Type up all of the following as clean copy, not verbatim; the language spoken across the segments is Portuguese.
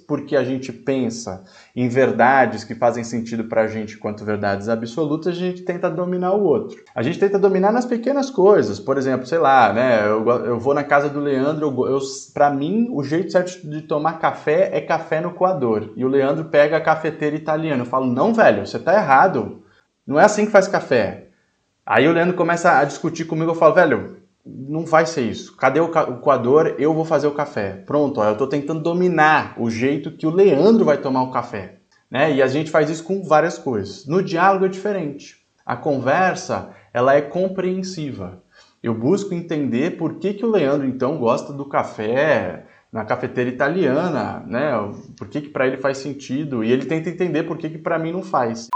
porque a gente pensa em verdades que fazem sentido pra gente quanto verdades absolutas, a gente tenta dominar o outro. A gente tenta dominar nas pequenas coisas. Por exemplo, sei lá, né? Eu vou na casa do Leandro, pra mim, o jeito certo de tomar café é café no coador. E o Leandro pega a cafeteira italiana. Eu falo, não, velho, você tá errado. Não é assim que faz café. Aí o Leandro começa a discutir comigo, eu falo, velho, não vai ser isso. Cadê o coador? Eu vou fazer o café. Pronto, ó, eu tô tentando dominar o jeito que o Leandro vai tomar o café. Né? E a gente faz isso com várias coisas. No diálogo é diferente. A conversa, ela é compreensiva. Eu busco entender por que o Leandro, então, gosta do café na cafeteira italiana, né? Por que para ele faz sentido. E ele tenta entender por que para mim não faz.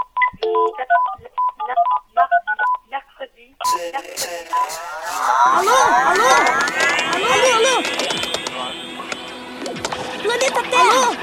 Alô? Alô? Alô? Alô? Planeta Terra!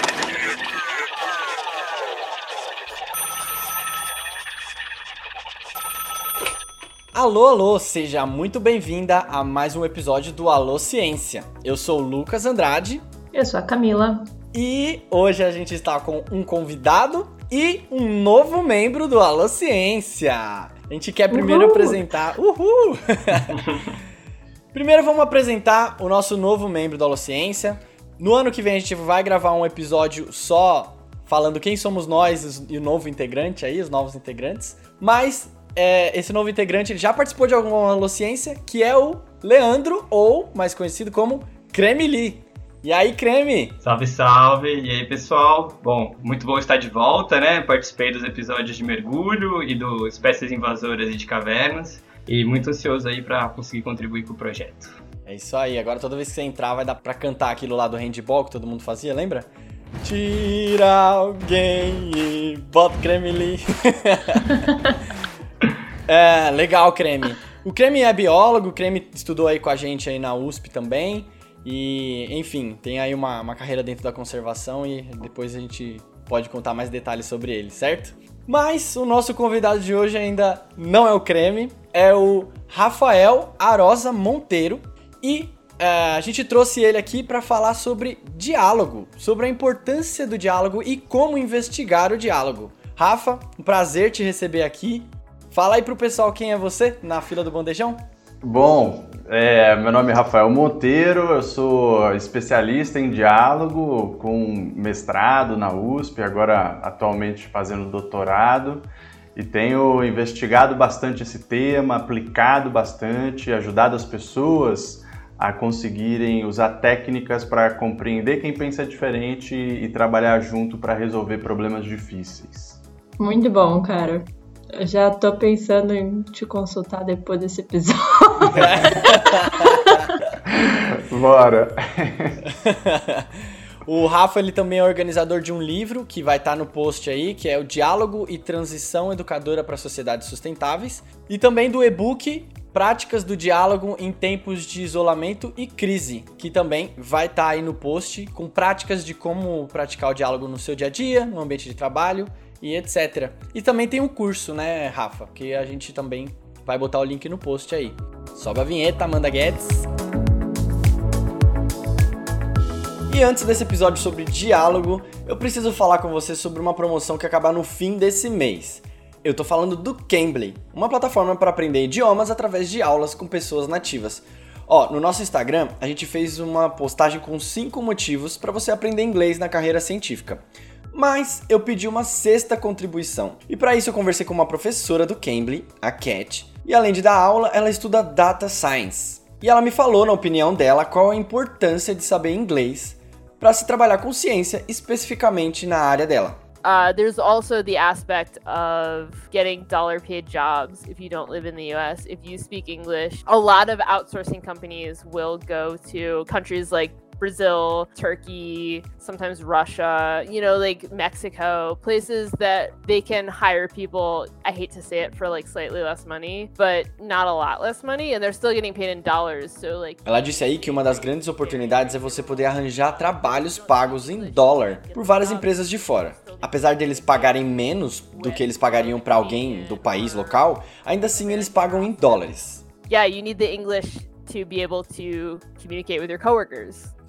Alô, alô, seja muito bem-vinda a mais um episódio do Alô Ciência. Eu sou o Lucas Andrade. Eu sou a Camila. E hoje a gente está com um convidado e um novo membro do Alô Ciência. A gente quer primeiro apresentar... Uhul! Primeiro vamos apresentar o nosso novo membro do Alô Ciência. No ano que vem a gente vai gravar um episódio só falando quem somos nós e o novo integrante aí, os novos integrantes. Mas esse novo integrante ele já participou de alguma Alô Ciência, que é o Leandro, ou mais conhecido como Creme Lee. E aí, Creme? Salve, salve! E aí, pessoal? Bom, muito bom estar de volta, né? Participei dos episódios de mergulho e do Espécies Invasoras e de Cavernas. E muito ansioso aí pra conseguir contribuir com o projeto. É isso aí. Agora toda vez que você entrar vai dar pra cantar aquilo lá do handball que todo mundo fazia, lembra? Tira alguém e bota Creme Lee. Legal, Creme. O Creme é biólogo, o Creme estudou aí com a gente aí na USP também. E, enfim, tem aí uma carreira dentro da conservação e depois a gente pode contar mais detalhes sobre ele, certo? Mas o nosso convidado de hoje ainda não é o Creme, é o Rafael Arosa Monteiro. E a gente trouxe ele aqui para falar sobre diálogo, sobre a importância do diálogo e como investigar o diálogo. Rafa, um prazer te receber aqui. Fala aí pro pessoal quem é você na fila do bandejão. Bom, meu nome é Rafael Monteiro, eu sou especialista em diálogo com mestrado na USP, agora atualmente fazendo doutorado, e tenho investigado bastante esse tema, aplicado bastante, ajudado as pessoas a conseguirem usar técnicas para compreender quem pensa diferente e trabalhar junto para resolver problemas difíceis. Muito bom, cara. Eu já tô pensando em te consultar depois desse episódio. Bora! O Rafa ele também é organizador de um livro que vai estar no post aí, que é o Diálogo e Transição Educadora para Sociedades Sustentáveis. E também do e-book Práticas do Diálogo em Tempos de Isolamento e Crise, que também vai estar aí no post com práticas de como praticar o diálogo no seu dia a dia, no ambiente de trabalho e etc. E também tem um curso, né, Rafa? Que a gente também vai botar o link no post aí. Sobe a vinheta, Amanda Guedes. E antes desse episódio sobre diálogo, eu preciso falar com você sobre uma promoção que acaba no fim desse mês. Eu tô falando do Cambly, uma plataforma para aprender idiomas através de aulas com pessoas nativas. No nosso Instagram, a gente fez uma postagem com 5 motivos para você aprender inglês na carreira científica. Mas eu pedi uma 6ª contribuição. E para isso eu conversei com uma professora do Cambly, a Cat, e além de dar aula, ela estuda Data Science. E ela me falou, na opinião dela, qual a importância de saber inglês para se trabalhar com ciência, especificamente na área dela. There's also the aspect of getting dollar-paid jobs if you don't live in the US. If you speak English, a lot of outsourcing companies will go to countries like Brazil, Turkey, sometimes Russia, like Mexico, places that they can hire people, I hate to say it, for like slightly less money, but not a lot less money, and they're still getting paid in dollars, so like... Ela disse aí que uma das grandes oportunidades é você poder arranjar trabalhos pagos em dólar por várias empresas de fora. Apesar deles pagarem menos do que eles pagariam para alguém do país local, ainda assim eles pagam em dólares. Yeah, you need the English to be able to communicate with your coworkers.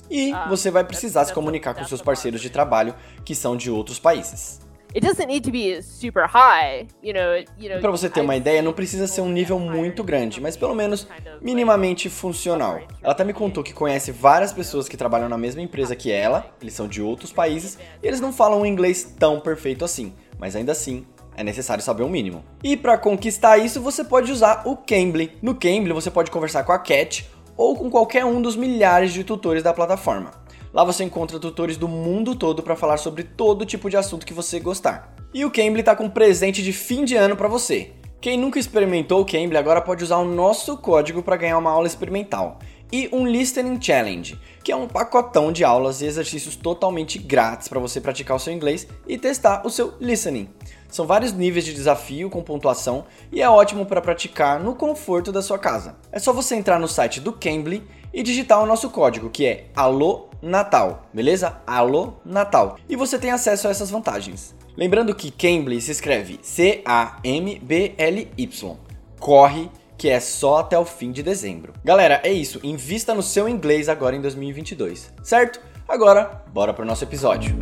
E você vai precisar se comunicar com seus parceiros de trabalho que são de outros países. It doesn't need to be super high, you know. Para você ter uma ideia, não precisa ser um nível muito grande, mas pelo menos minimamente funcional. Ela até me contou que conhece várias pessoas que trabalham na mesma empresa que ela, eles são de outros países, e eles não falam um inglês tão perfeito assim, mas ainda assim é necessário saber o mínimo. E para conquistar isso, você pode usar o Cambly. No Cambly, você pode conversar com a Cat ou com qualquer um dos milhares de tutores da plataforma. Lá você encontra tutores do mundo todo para falar sobre todo tipo de assunto que você gostar. E o Cambly tá com um presente de fim de ano para você. Quem nunca experimentou o Cambly agora pode usar o nosso código para ganhar uma aula experimental. E um Listening Challenge, que é um pacotão de aulas e exercícios totalmente grátis para você praticar o seu inglês e testar o seu listening. São vários níveis de desafio com pontuação e é ótimo para praticar no conforto da sua casa. É só você entrar no site do Cambly e digitar o nosso código, que é ALONATAL, beleza? ALONATAL. E você tem acesso a essas vantagens. Lembrando que Cambly se escreve C-A-M-B-L-Y. Corre, que é só até o fim de dezembro. Galera, é isso. Invista no seu inglês agora em 2022, certo? Agora, bora pro nosso episódio.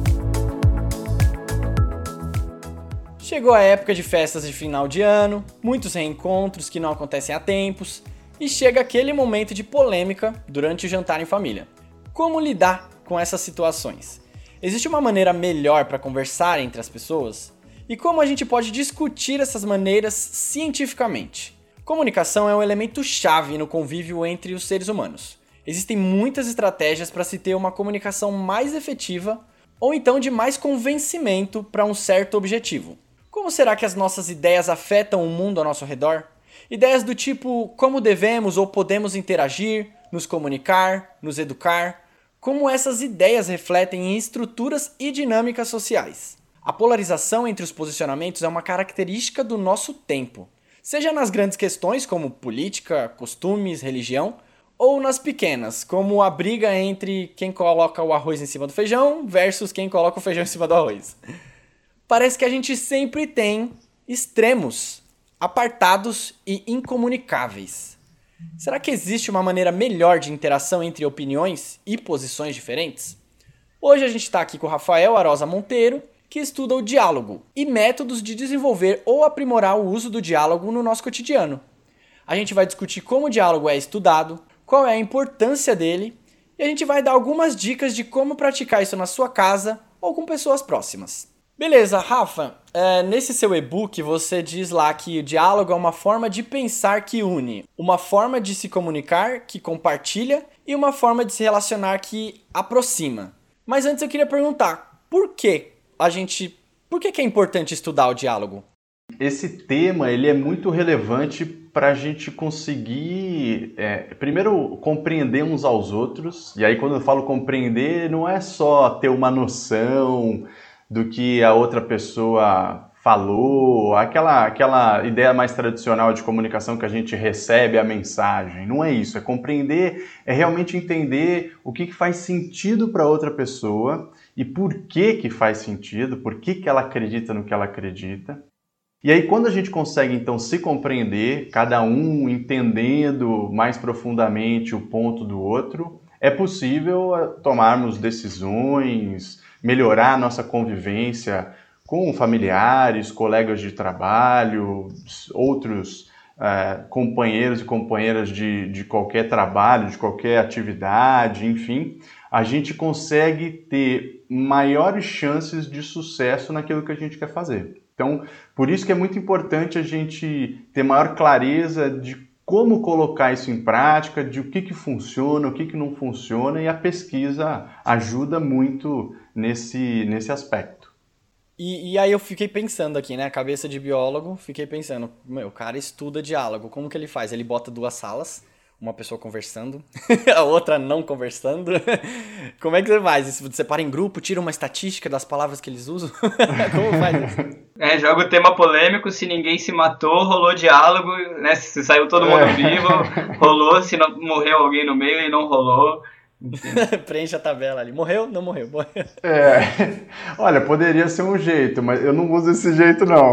Chegou a época de festas de final de ano, muitos reencontros que não acontecem há tempos, e chega aquele momento de polêmica durante o jantar em família. Como lidar com essas situações? Existe uma maneira melhor para conversar entre as pessoas? E como a gente pode discutir essas maneiras cientificamente? Comunicação é um elemento chave no convívio entre os seres humanos. Existem muitas estratégias para se ter uma comunicação mais efetiva ou então de mais convencimento para um certo objetivo. Como será que as nossas ideias afetam o mundo ao nosso redor? Ideias do tipo como devemos ou podemos interagir, nos comunicar, nos educar. Como essas ideias refletem em estruturas e dinâmicas sociais. A polarização entre os posicionamentos é uma característica do nosso tempo. Seja nas grandes questões como política, costumes, religião, ou nas pequenas, como a briga entre quem coloca o arroz em cima do feijão versus quem coloca o feijão em cima do arroz. Parece que a gente sempre tem extremos, apartados e incomunicáveis. Será que existe uma maneira melhor de interação entre opiniões e posições diferentes? Hoje a gente está aqui com o Rafael Arosa Monteiro, que estuda o diálogo e métodos de desenvolver ou aprimorar o uso do diálogo no nosso cotidiano. A gente vai discutir como o diálogo é estudado, qual é a importância dele, e a gente vai dar algumas dicas de como praticar isso na sua casa ou com pessoas próximas. Beleza, Rafa, nesse seu e-book você diz lá que o diálogo é uma forma de pensar que une, uma forma de se comunicar que compartilha e uma forma de se relacionar que aproxima. Mas antes eu queria perguntar, por que é importante estudar o diálogo? Esse tema ele é muito relevante para a gente conseguir, primeiro, compreender uns aos outros. E aí, quando eu falo compreender, não é só ter uma noção do que a outra pessoa falou, aquela ideia mais tradicional de comunicação que a gente recebe a mensagem. Não é isso, é compreender, é realmente entender o que faz sentido para outra pessoa e por que faz sentido, por que ela acredita no que ela acredita. E aí, quando a gente consegue, então, se compreender, cada um entendendo mais profundamente o ponto do outro, é possível tomarmos decisões, melhorar a nossa convivência com familiares, colegas de trabalho, outros companheiros e companheiras de qualquer trabalho, de qualquer atividade, enfim. A gente consegue ter maiores chances de sucesso naquilo que a gente quer fazer. Então, por isso que é muito importante a gente ter maior clareza de como colocar isso em prática, de o que funciona, o que não funciona, e a pesquisa ajuda muito nesse aspecto. E aí eu fiquei pensando aqui, né, cabeça de biólogo, fiquei pensando, o cara estuda diálogo, como que ele faz? Ele bota duas salas, uma pessoa conversando, a outra não conversando. Como é que você faz isso? Você para em grupo, tira uma estatística das palavras que eles usam? Como faz isso? Joga o tema polêmico, se ninguém se matou, rolou diálogo, né? Se saiu todo mundo vivo, rolou, se não morreu alguém no meio e não rolou. Preenche a tabela ali. Morreu? Não morreu. Olha, poderia ser um jeito, mas eu não uso esse jeito, não.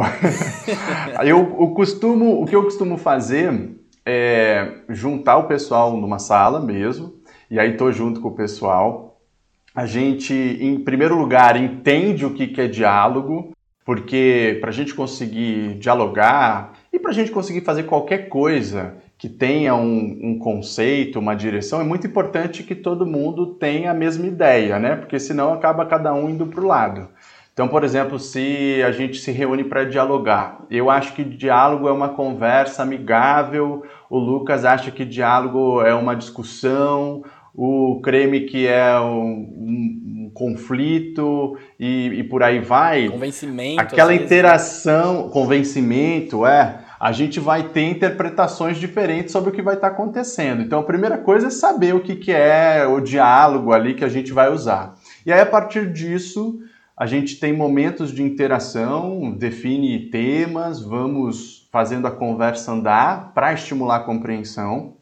O que eu costumo fazer é juntar o pessoal numa sala mesmo e aí estou junto com o pessoal. A gente, em primeiro lugar, entende o que é diálogo, porque para a gente conseguir dialogar e para a gente conseguir fazer qualquer coisa que tenha um conceito, uma direção, é muito importante que todo mundo tenha a mesma ideia, né? Porque senão acaba cada um indo para o lado. Então, por exemplo, se a gente se reúne para dialogar, eu acho que diálogo é uma conversa amigável, o Lucas acha que diálogo é uma discussão, o Creme que é um conflito e por aí vai. Convencimento. Aquela interação, convencimento, a gente vai ter interpretações diferentes sobre o que vai estar acontecendo. Então, a primeira coisa é saber o que é o diálogo ali que a gente vai usar. E aí, a partir disso, a gente tem momentos de interação, define temas, vamos fazendo a conversa andar para estimular a compreensão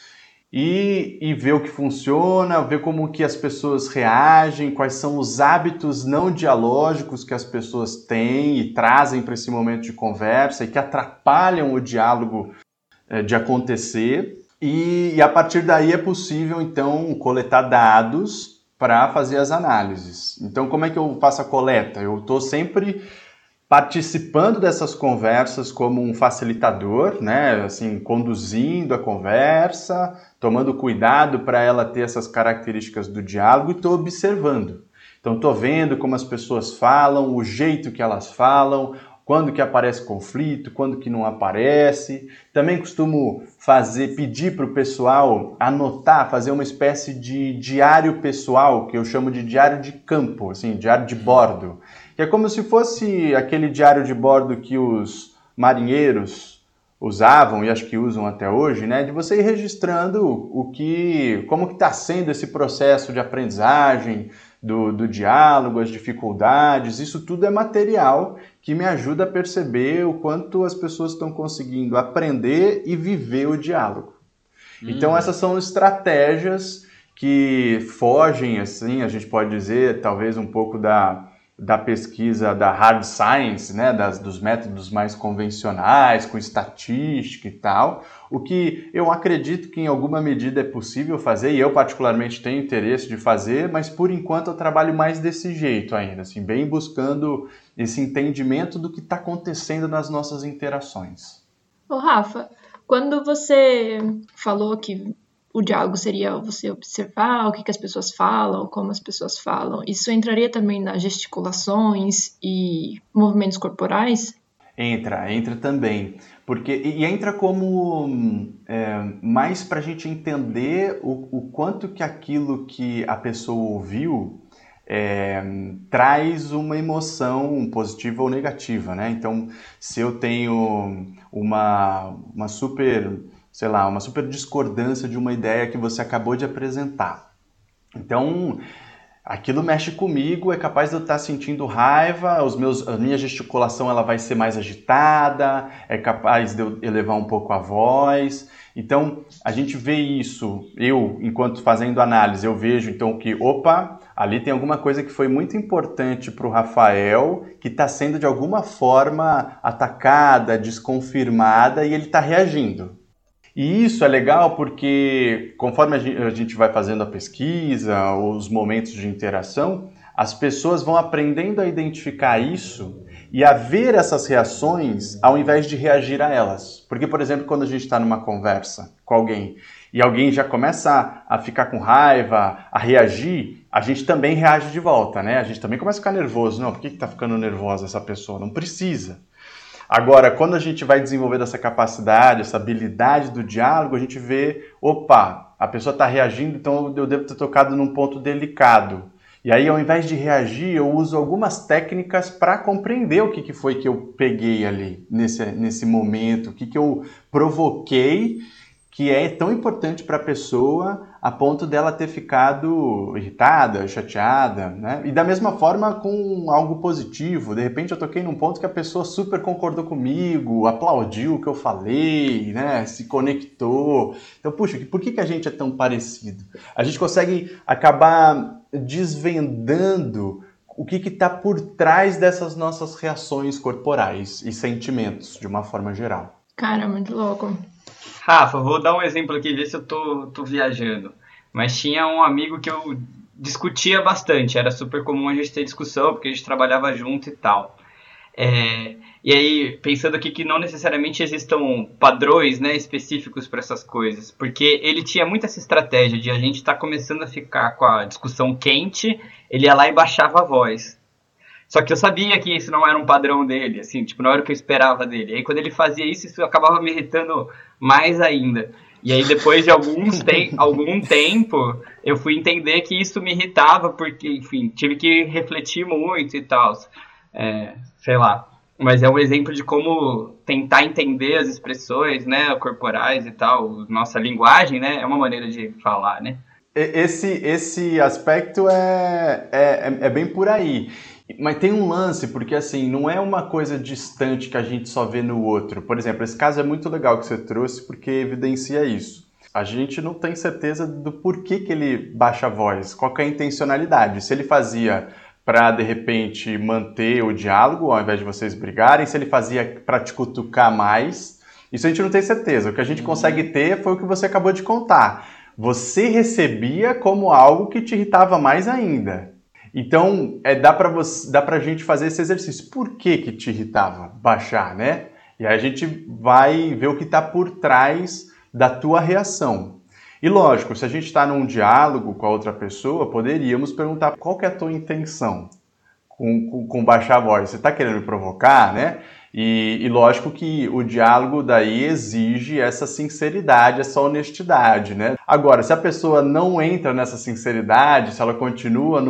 e ver o que funciona, ver como que as pessoas reagem, quais são os hábitos não dialógicos que as pessoas têm e trazem para esse momento de conversa e que atrapalham o diálogo de acontecer. E a partir daí é possível, então, coletar dados para fazer as análises. Então, como é que eu faço a coleta? Eu estou sempre participando dessas conversas como um facilitador, né? Assim, conduzindo a conversa, tomando cuidado para ela ter essas características do diálogo e estou observando. Então, estou vendo como as pessoas falam, o jeito que elas falam, quando que aparece conflito, quando que não aparece. Também costumo pedir para o pessoal anotar, fazer uma espécie de diário pessoal, que eu chamo de diário de campo, assim, diário de bordo. Que é como se fosse aquele diário de bordo que os marinheiros usavam, e acho que usam até hoje, né? De você ir registrando como que está sendo esse processo de aprendizagem, do diálogo, as dificuldades. Isso tudo é material que me ajuda a perceber o quanto as pessoas estão conseguindo aprender e viver o diálogo. Então essas são estratégias que fogem, assim, a gente pode dizer, talvez um pouco da pesquisa da hard science, né, dos métodos mais convencionais, com estatística e tal, o que eu acredito que em alguma medida é possível fazer, e eu particularmente tenho interesse de fazer, mas por enquanto eu trabalho mais desse jeito ainda, assim, bem buscando esse entendimento do que está acontecendo nas nossas interações. Ô Rafa, quando você falou que o diálogo seria você observar o que as pessoas falam, como as pessoas falam, isso entraria também nas gesticulações e movimentos corporais? Entra também, porque e entra como mais para a gente entender o quanto que aquilo que a pessoa ouviu traz uma emoção positiva ou negativa, né? Então, se eu tenho uma super discordância de uma ideia que você acabou de apresentar. Então, aquilo mexe comigo, é capaz de eu estar sentindo raiva, a minha gesticulação ela vai ser mais agitada, é capaz de eu elevar um pouco a voz. Então, a gente vê isso, enquanto fazendo análise, eu vejo então que, ali tem alguma coisa que foi muito importante para o Rafael, que está sendo de alguma forma atacada, desconfirmada, e ele está reagindo. E isso é legal porque, conforme a gente vai fazendo a pesquisa, os momentos de interação, as pessoas vão aprendendo a identificar isso e a ver essas reações ao invés de reagir a elas. Porque, por exemplo, quando a gente está numa conversa com alguém e alguém já começa a ficar com raiva, a reagir, a gente também reage de volta, né? A gente também começa a ficar nervoso. Não, por que está ficando nervosa essa pessoa? Não precisa. Agora, quando a gente vai desenvolvendo essa capacidade, essa habilidade do diálogo, a gente vê, a pessoa está reagindo, então eu devo ter tocado num ponto delicado. E aí, ao invés de reagir, eu uso algumas técnicas para compreender o que foi que eu peguei ali nesse momento, o que eu provoquei, que é tão importante para a pessoa a ponto dela ter ficado irritada, chateada, né? E da mesma forma com algo positivo. De repente eu toquei num ponto que a pessoa super concordou comigo, aplaudiu o que eu falei, né? Se conectou. Então, puxa, por que a gente é tão parecido? A gente consegue acabar desvendando o que está por trás dessas nossas reações corporais e sentimentos, de uma forma geral. Cara, muito louco. Rafa, vou dar um exemplo aqui, ver se eu tô viajando. Mas tinha um amigo que eu discutia bastante, era super comum a gente ter discussão, porque a gente trabalhava junto e tal. E aí, pensando aqui que não necessariamente existam padrões, né, específicos para essas coisas, porque ele tinha muito essa estratégia de a gente estar começando a ficar com a discussão quente, ele ia lá e baixava a voz. Só que eu sabia que isso não era um padrão dele, assim, tipo, não era o que eu esperava dele. Aí quando ele fazia isso, isso acabava me irritando mais ainda. E aí depois de algum tempo, eu fui entender que isso me irritava, porque, enfim, tive que refletir muito e tal. Sei lá. Mas é um exemplo de como tentar entender as expressões, né, corporais e tal. Nossa linguagem, né, é uma maneira de falar, né. Esse aspecto é bem por aí. Mas tem um lance, porque assim, não é uma coisa distante que a gente só vê no outro. Por exemplo, esse caso é muito legal que você trouxe, porque evidencia isso. A gente não tem certeza do porquê que ele baixa a voz, qual que é a intencionalidade. Se ele fazia para, de repente, manter o diálogo, ao invés de vocês brigarem, se ele fazia para te cutucar mais, isso a gente não tem certeza. O que a gente consegue ter foi o que você acabou de contar. Você recebia como algo que te irritava mais ainda. Então, dá pra gente fazer esse exercício. Por que te irritava? Baixar, né? E aí a gente vai ver o que está por trás da tua reação. E lógico, se a gente está num diálogo com a outra pessoa, poderíamos perguntar qual que é a tua intenção com baixar a voz. Você está querendo me provocar, né? E lógico que o diálogo daí exige essa sinceridade, essa honestidade, né? Agora, se a pessoa não entra nessa sinceridade, se ela continua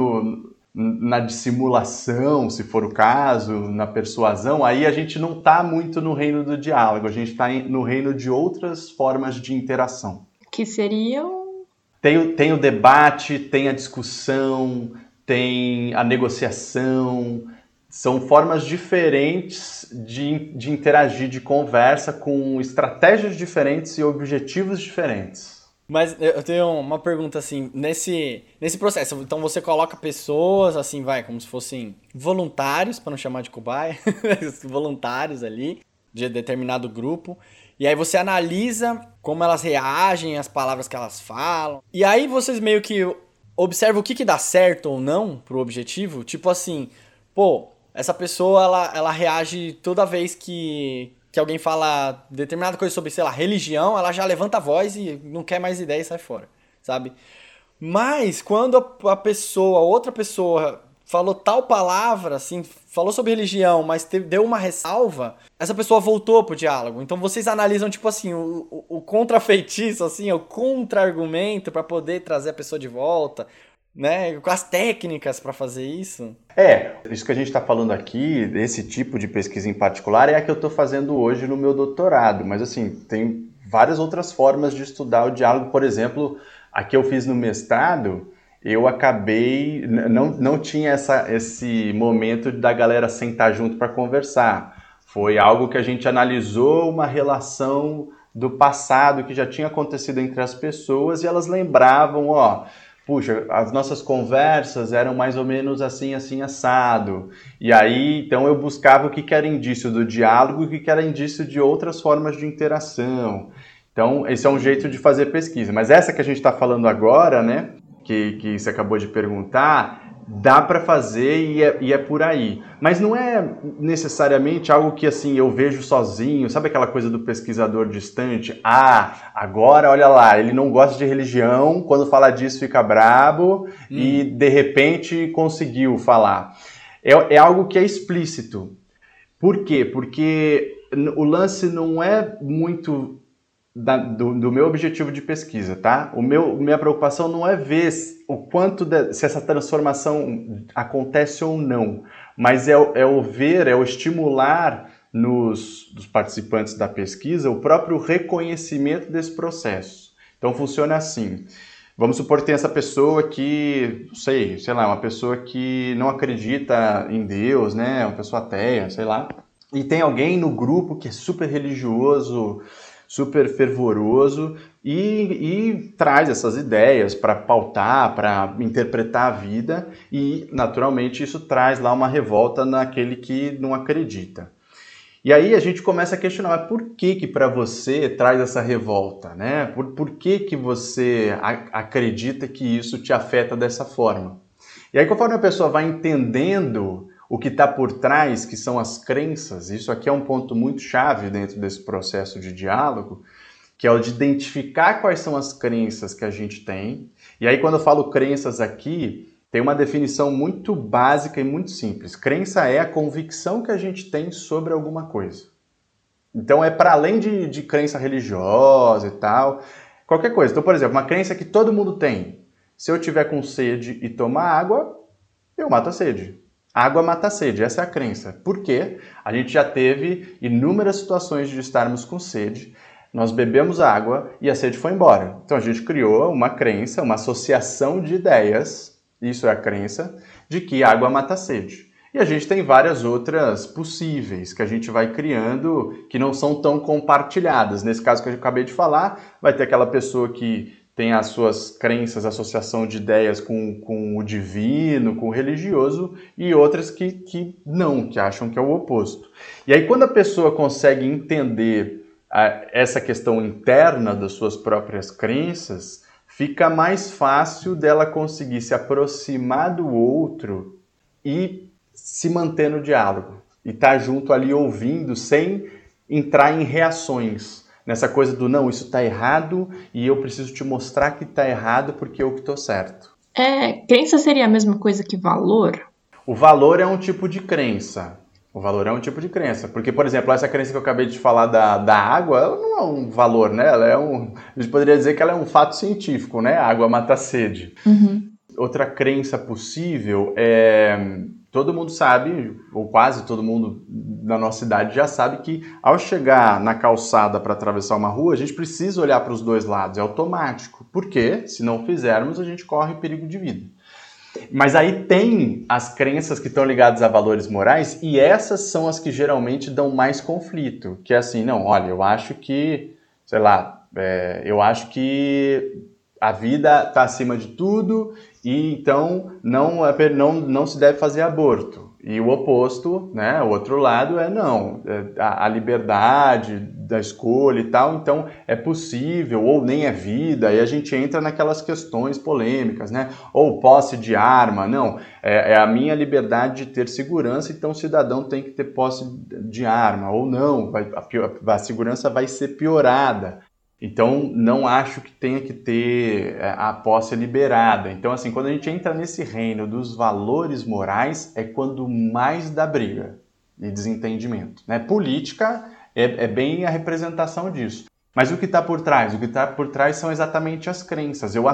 na dissimulação, se for o caso, na persuasão, aí a gente não está muito no reino do diálogo, a gente está no reino de outras formas de interação. Que seriam? Tem o debate, tem a discussão, tem a negociação. São formas diferentes de interagir, de conversa, com estratégias diferentes e objetivos diferentes. Mas eu tenho uma pergunta assim, nesse processo, então você coloca pessoas assim, como se fossem voluntários, para não chamar de cobaia, voluntários ali, de determinado grupo, e aí você analisa como elas reagem, as palavras que elas falam, e aí vocês meio que observam o que dá certo ou não pro objetivo, tipo assim, essa pessoa, ela reage toda vez que alguém fala determinada coisa sobre, sei lá, religião, ela já levanta a voz e não quer mais ideia e sai fora, sabe? Mas quando outra pessoa falou tal palavra, assim, falou sobre religião, mas deu uma ressalva, essa pessoa voltou pro diálogo. Então vocês analisam, tipo assim, o contrafeitiço, assim, o contra-argumento para poder trazer a pessoa de volta, né, com as técnicas para fazer isso. Isso que a gente está falando aqui, esse tipo de pesquisa em particular, é a que eu estou fazendo hoje no meu doutorado, mas assim, tem várias outras formas de estudar o diálogo. Por exemplo, a que eu fiz no mestrado, eu acabei, não tinha esse momento da galera sentar junto para conversar. Foi algo que a gente analisou uma relação do passado que já tinha acontecido entre as pessoas e elas lembravam, puxa, as nossas conversas eram mais ou menos assim, assim, assado. E aí, então, eu buscava o que era indício do diálogo e o que era indício de outras formas de interação. Então, esse é um jeito de fazer pesquisa. Mas essa que a gente está falando agora, né, que você acabou de perguntar, dá para fazer e é por aí. Mas não é necessariamente algo que assim eu vejo sozinho. Sabe aquela coisa do pesquisador distante? Agora olha lá, ele não gosta de religião, quando fala disso fica brabo e de repente conseguiu falar. É algo que é explícito. Por quê? Porque o lance não é muito do meu objetivo de pesquisa, tá? Minha preocupação não é ver o quanto se essa transformação acontece ou não, mas é o estimular dos participantes da pesquisa o próprio reconhecimento desse processo. Então funciona assim. Vamos supor que tem essa pessoa que, sei lá, uma pessoa que não acredita em Deus, né? Uma pessoa ateia, sei lá. E tem alguém no grupo que é super religioso, super fervoroso e traz essas ideias para pautar, para interpretar a vida e, naturalmente, isso traz lá uma revolta naquele que não acredita. E aí a gente começa a questionar, mas por que para você traz essa revolta, né? Por que você acredita que isso te afeta dessa forma? E aí conforme a pessoa vai entendendo o que está por trás, que são as crenças, isso aqui é um ponto muito chave dentro desse processo de diálogo, que é o de identificar quais são as crenças que a gente tem. E aí quando eu falo crenças aqui, tem uma definição muito básica e muito simples. Crença é a convicção que a gente tem sobre alguma coisa. Então é para além de crença religiosa e tal, qualquer coisa. Então, por exemplo, uma crença que todo mundo tem. Se eu tiver com sede e tomar água, eu mato a sede. Água mata a sede, essa é a crença. Por quê? A gente já teve inúmeras situações de estarmos com sede, nós bebemos água e a sede foi embora. Então a gente criou uma crença, uma associação de ideias, isso é a crença, de que água mata a sede. E a gente tem várias outras possíveis que a gente vai criando que não são tão compartilhadas. Nesse caso que eu acabei de falar, vai ter aquela pessoa que tem as suas crenças, associação de ideias com o divino, com o religioso, e outras que não, que acham que é o oposto. E aí quando a pessoa consegue entender essa questão interna das suas próprias crenças, fica mais fácil dela conseguir se aproximar do outro e se manter no diálogo. E estar junto ali ouvindo sem entrar em reações. Nessa coisa do não, isso está errado e eu preciso te mostrar que está errado porque eu que estou certo. Crença seria a mesma coisa que valor? O valor é um tipo de crença. Porque, por exemplo, essa crença que eu acabei de falar da água, ela não é um valor, né? A gente poderia dizer que ela é um fato científico, né? A água mata a sede. Uhum. Outra crença possível é... Todo mundo sabe, ou quase todo mundo na nossa idade já sabe que ao chegar na calçada para atravessar uma rua, a gente precisa olhar para os dois lados, é automático. Porque, se não fizermos, a gente corre perigo de vida. Mas aí tem as crenças que estão ligadas a valores morais e essas são as que geralmente dão mais conflito. Que é assim, não, olha, eu acho que, eu acho que a vida está acima de tudo e então não se deve fazer aborto. E o oposto, né, o outro lado a liberdade da escolha e tal, então é possível, ou nem é vida, e a gente entra naquelas questões polêmicas, né? Ou posse de arma, não, é a minha liberdade de ter segurança, então o cidadão tem que ter posse de arma, ou não, a segurança vai ser piorada. Então, não acho que tenha que ter a posse liberada. Então, assim, quando a gente entra nesse reino dos valores morais, é quando mais dá briga e desentendimento, né? Política é bem a representação disso. Mas o que está por trás? O que está por trás são exatamente as crenças. Eu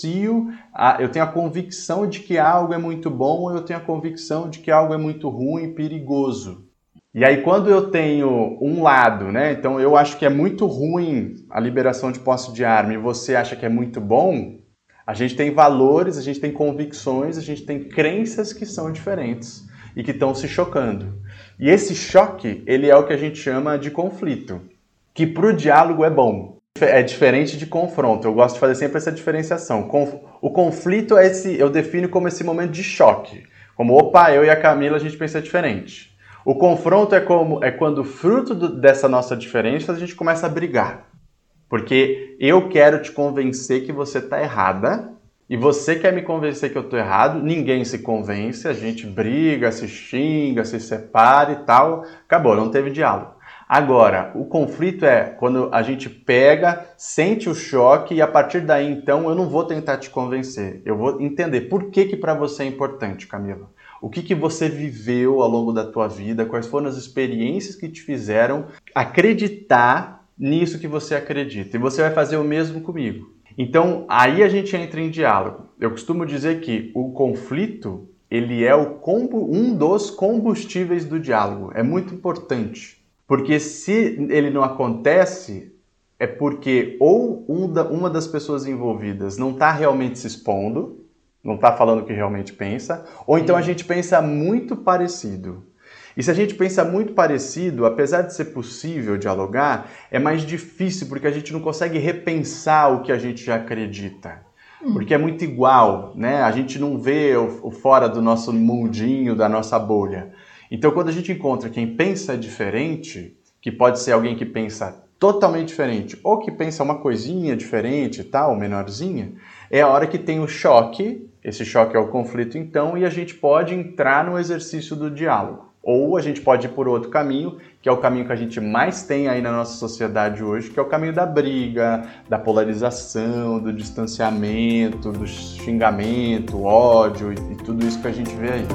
eu tenho a convicção de que algo é muito bom, ou eu tenho a convicção de que algo é muito ruim e perigoso. E aí quando eu tenho um lado, né, então eu acho que é muito ruim a liberação de posse de arma e você acha que é muito bom, a gente tem valores, a gente tem convicções, a gente tem crenças que são diferentes e que estão se chocando. E esse choque, ele é o que a gente chama de conflito, que para o diálogo é bom. É diferente de confronto, eu gosto de fazer sempre essa diferenciação. O conflito eu defino como esse momento de choque, como opa, eu e a Camila a gente pensa diferente. O confronto é quando, fruto dessa nossa diferença, a gente começa a brigar. Porque eu quero te convencer que você está errada, e você quer me convencer que eu estou errado, ninguém se convence, a gente briga, se xinga, se separa e tal, acabou, não teve diálogo. Agora, o conflito é quando a gente pega, sente o choque e a partir daí, então, eu não vou tentar te convencer, eu vou entender por que para você é importante, Camila. O que você viveu ao longo da tua vida, quais foram as experiências que te fizeram acreditar nisso que você acredita. E você vai fazer o mesmo comigo. Então, aí a gente entra em diálogo. Eu costumo dizer que o conflito, ele é um dos combustíveis do diálogo. É muito importante. Porque se ele não acontece, é porque ou uma das pessoas envolvidas não está realmente se expondo, não está falando o que realmente pensa, ou então a gente pensa muito parecido. E se a gente pensa muito parecido, apesar de ser possível dialogar, é mais difícil porque a gente não consegue repensar o que a gente já acredita. Porque é muito igual, né? A gente não vê o fora do nosso mundinho, da nossa bolha. Então, quando a gente encontra quem pensa diferente, que pode ser alguém que pensa totalmente diferente, ou que pensa uma coisinha diferente e tal, menorzinha, é a hora que tem o choque, esse choque é o conflito então, e a gente pode entrar no exercício do diálogo. Ou a gente pode ir por outro caminho, que é o caminho que a gente mais tem aí na nossa sociedade hoje, que é o caminho da briga, da polarização, do distanciamento, do xingamento, ódio e tudo isso que a gente vê aí.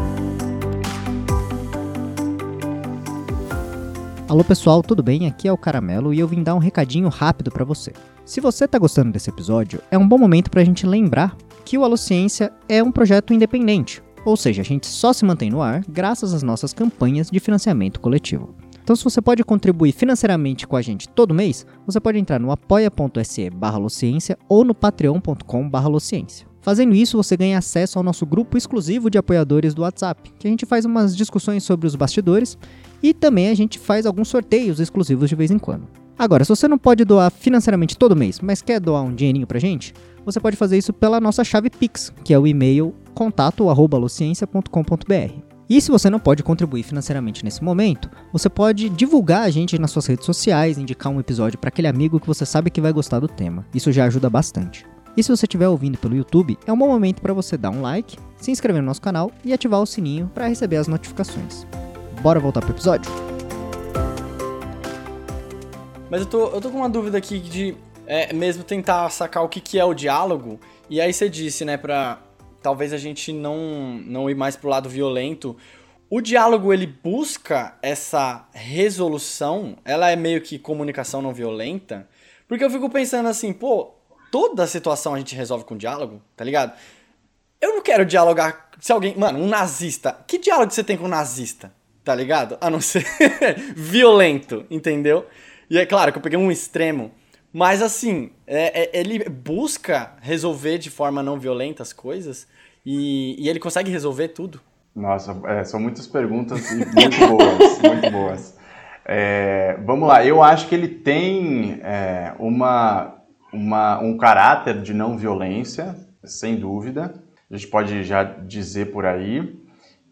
Alô pessoal, tudo bem? Aqui é o Caramelo e eu vim dar um recadinho rápido pra você. Se você tá gostando desse episódio, é um bom momento pra gente lembrar que o Alociência é um projeto independente, ou seja, a gente só se mantém no ar graças às nossas campanhas de financiamento coletivo. Então se você pode contribuir financeiramente com a gente todo mês, você pode entrar no apoia.se/Alociência ou no patreon.com/Alociência. Fazendo isso, você ganha acesso ao nosso grupo exclusivo de apoiadores do WhatsApp, que a gente faz umas discussões sobre os bastidores e também a gente faz alguns sorteios exclusivos de vez em quando. Agora, se você não pode doar financeiramente todo mês, mas quer doar um dinheirinho pra gente, você pode fazer isso pela nossa chave Pix, que é o e-mail contato@alociência.com.br. E se você não pode contribuir financeiramente nesse momento, você pode divulgar a gente nas suas redes sociais, indicar um episódio para aquele amigo que você sabe que vai gostar do tema. Isso já ajuda bastante. E se você estiver ouvindo pelo YouTube, é um bom momento para você dar um like, se inscrever no nosso canal e ativar o sininho para receber as notificações. Bora voltar pro episódio? Mas eu tô com uma dúvida aqui de mesmo tentar sacar o que é o diálogo. E aí você disse, né, pra talvez a gente não ir mais pro lado violento. O diálogo, ele busca essa resolução? Ela é meio que comunicação não violenta? Porque eu fico pensando assim, pô, toda situação a gente resolve com diálogo, tá ligado? Eu não quero dialogar se alguém... Mano, um nazista. Que diálogo você tem com um nazista? Tá ligado? A não ser violento, entendeu? E é claro que eu peguei um extremo. Mas assim, ele busca resolver de forma não violenta as coisas e ele consegue resolver tudo. Nossa, são muitas perguntas e muito boas, muito boas. Vamos lá, eu acho que ele tem um caráter de não violência, sem dúvida. A gente pode já dizer por aí.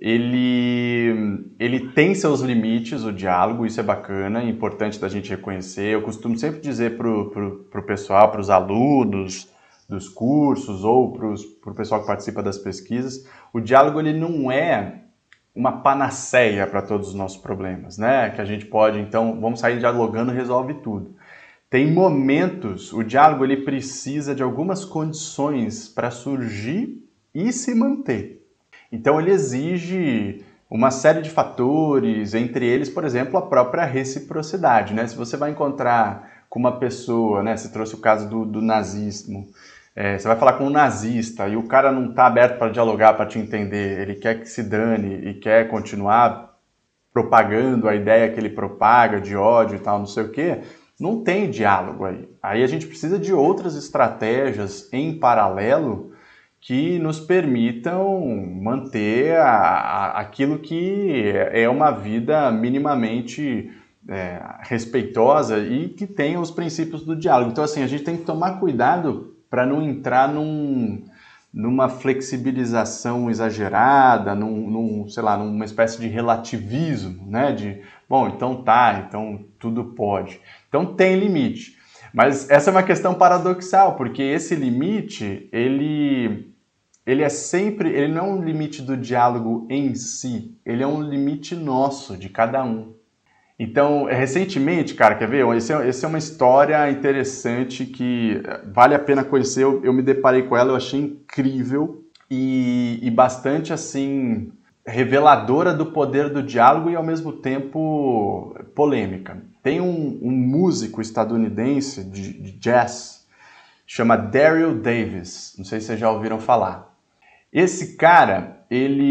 Ele tem seus limites, o diálogo, isso é bacana, é importante da gente reconhecer. Eu costumo sempre dizer pro pessoal, para os alunos dos cursos ou pro pessoal que participa das pesquisas, o diálogo ele não é uma panaceia para todos os nossos problemas, né? Que a gente pode, então, vamos sair dialogando e resolve tudo. Tem momentos, o diálogo ele precisa de algumas condições para surgir e se manter. Então ele exige uma série de fatores, entre eles, por exemplo, a própria reciprocidade, né? Se você vai encontrar com uma pessoa, né? Você trouxe o caso do nazismo, você vai falar com um nazista e o cara não está aberto para dialogar, para te entender, ele quer que se dane e quer continuar propagando a ideia que ele propaga de ódio e tal, não sei o quê, não tem diálogo aí. Aí a gente precisa de outras estratégias em paralelo que nos permitam manter aquilo que é uma vida minimamente respeitosa e que tenha os princípios do diálogo. Então, assim, a gente tem que tomar cuidado para não entrar numa flexibilização exagerada, sei lá, numa espécie de relativismo, né? De, bom, então tudo pode. Então tem limite. Mas essa é uma questão paradoxal, porque esse limite, ele não é um limite do diálogo em si, ele é um limite nosso, de cada um. Então, recentemente, cara, quer ver? Essa é uma história interessante que vale a pena conhecer, eu me deparei com ela, eu achei incrível e bastante, assim, reveladora do poder do diálogo e, ao mesmo tempo, polêmica. Tem um músico estadunidense de jazz, chama Daryl Davis, não sei se vocês já ouviram falar. Esse cara,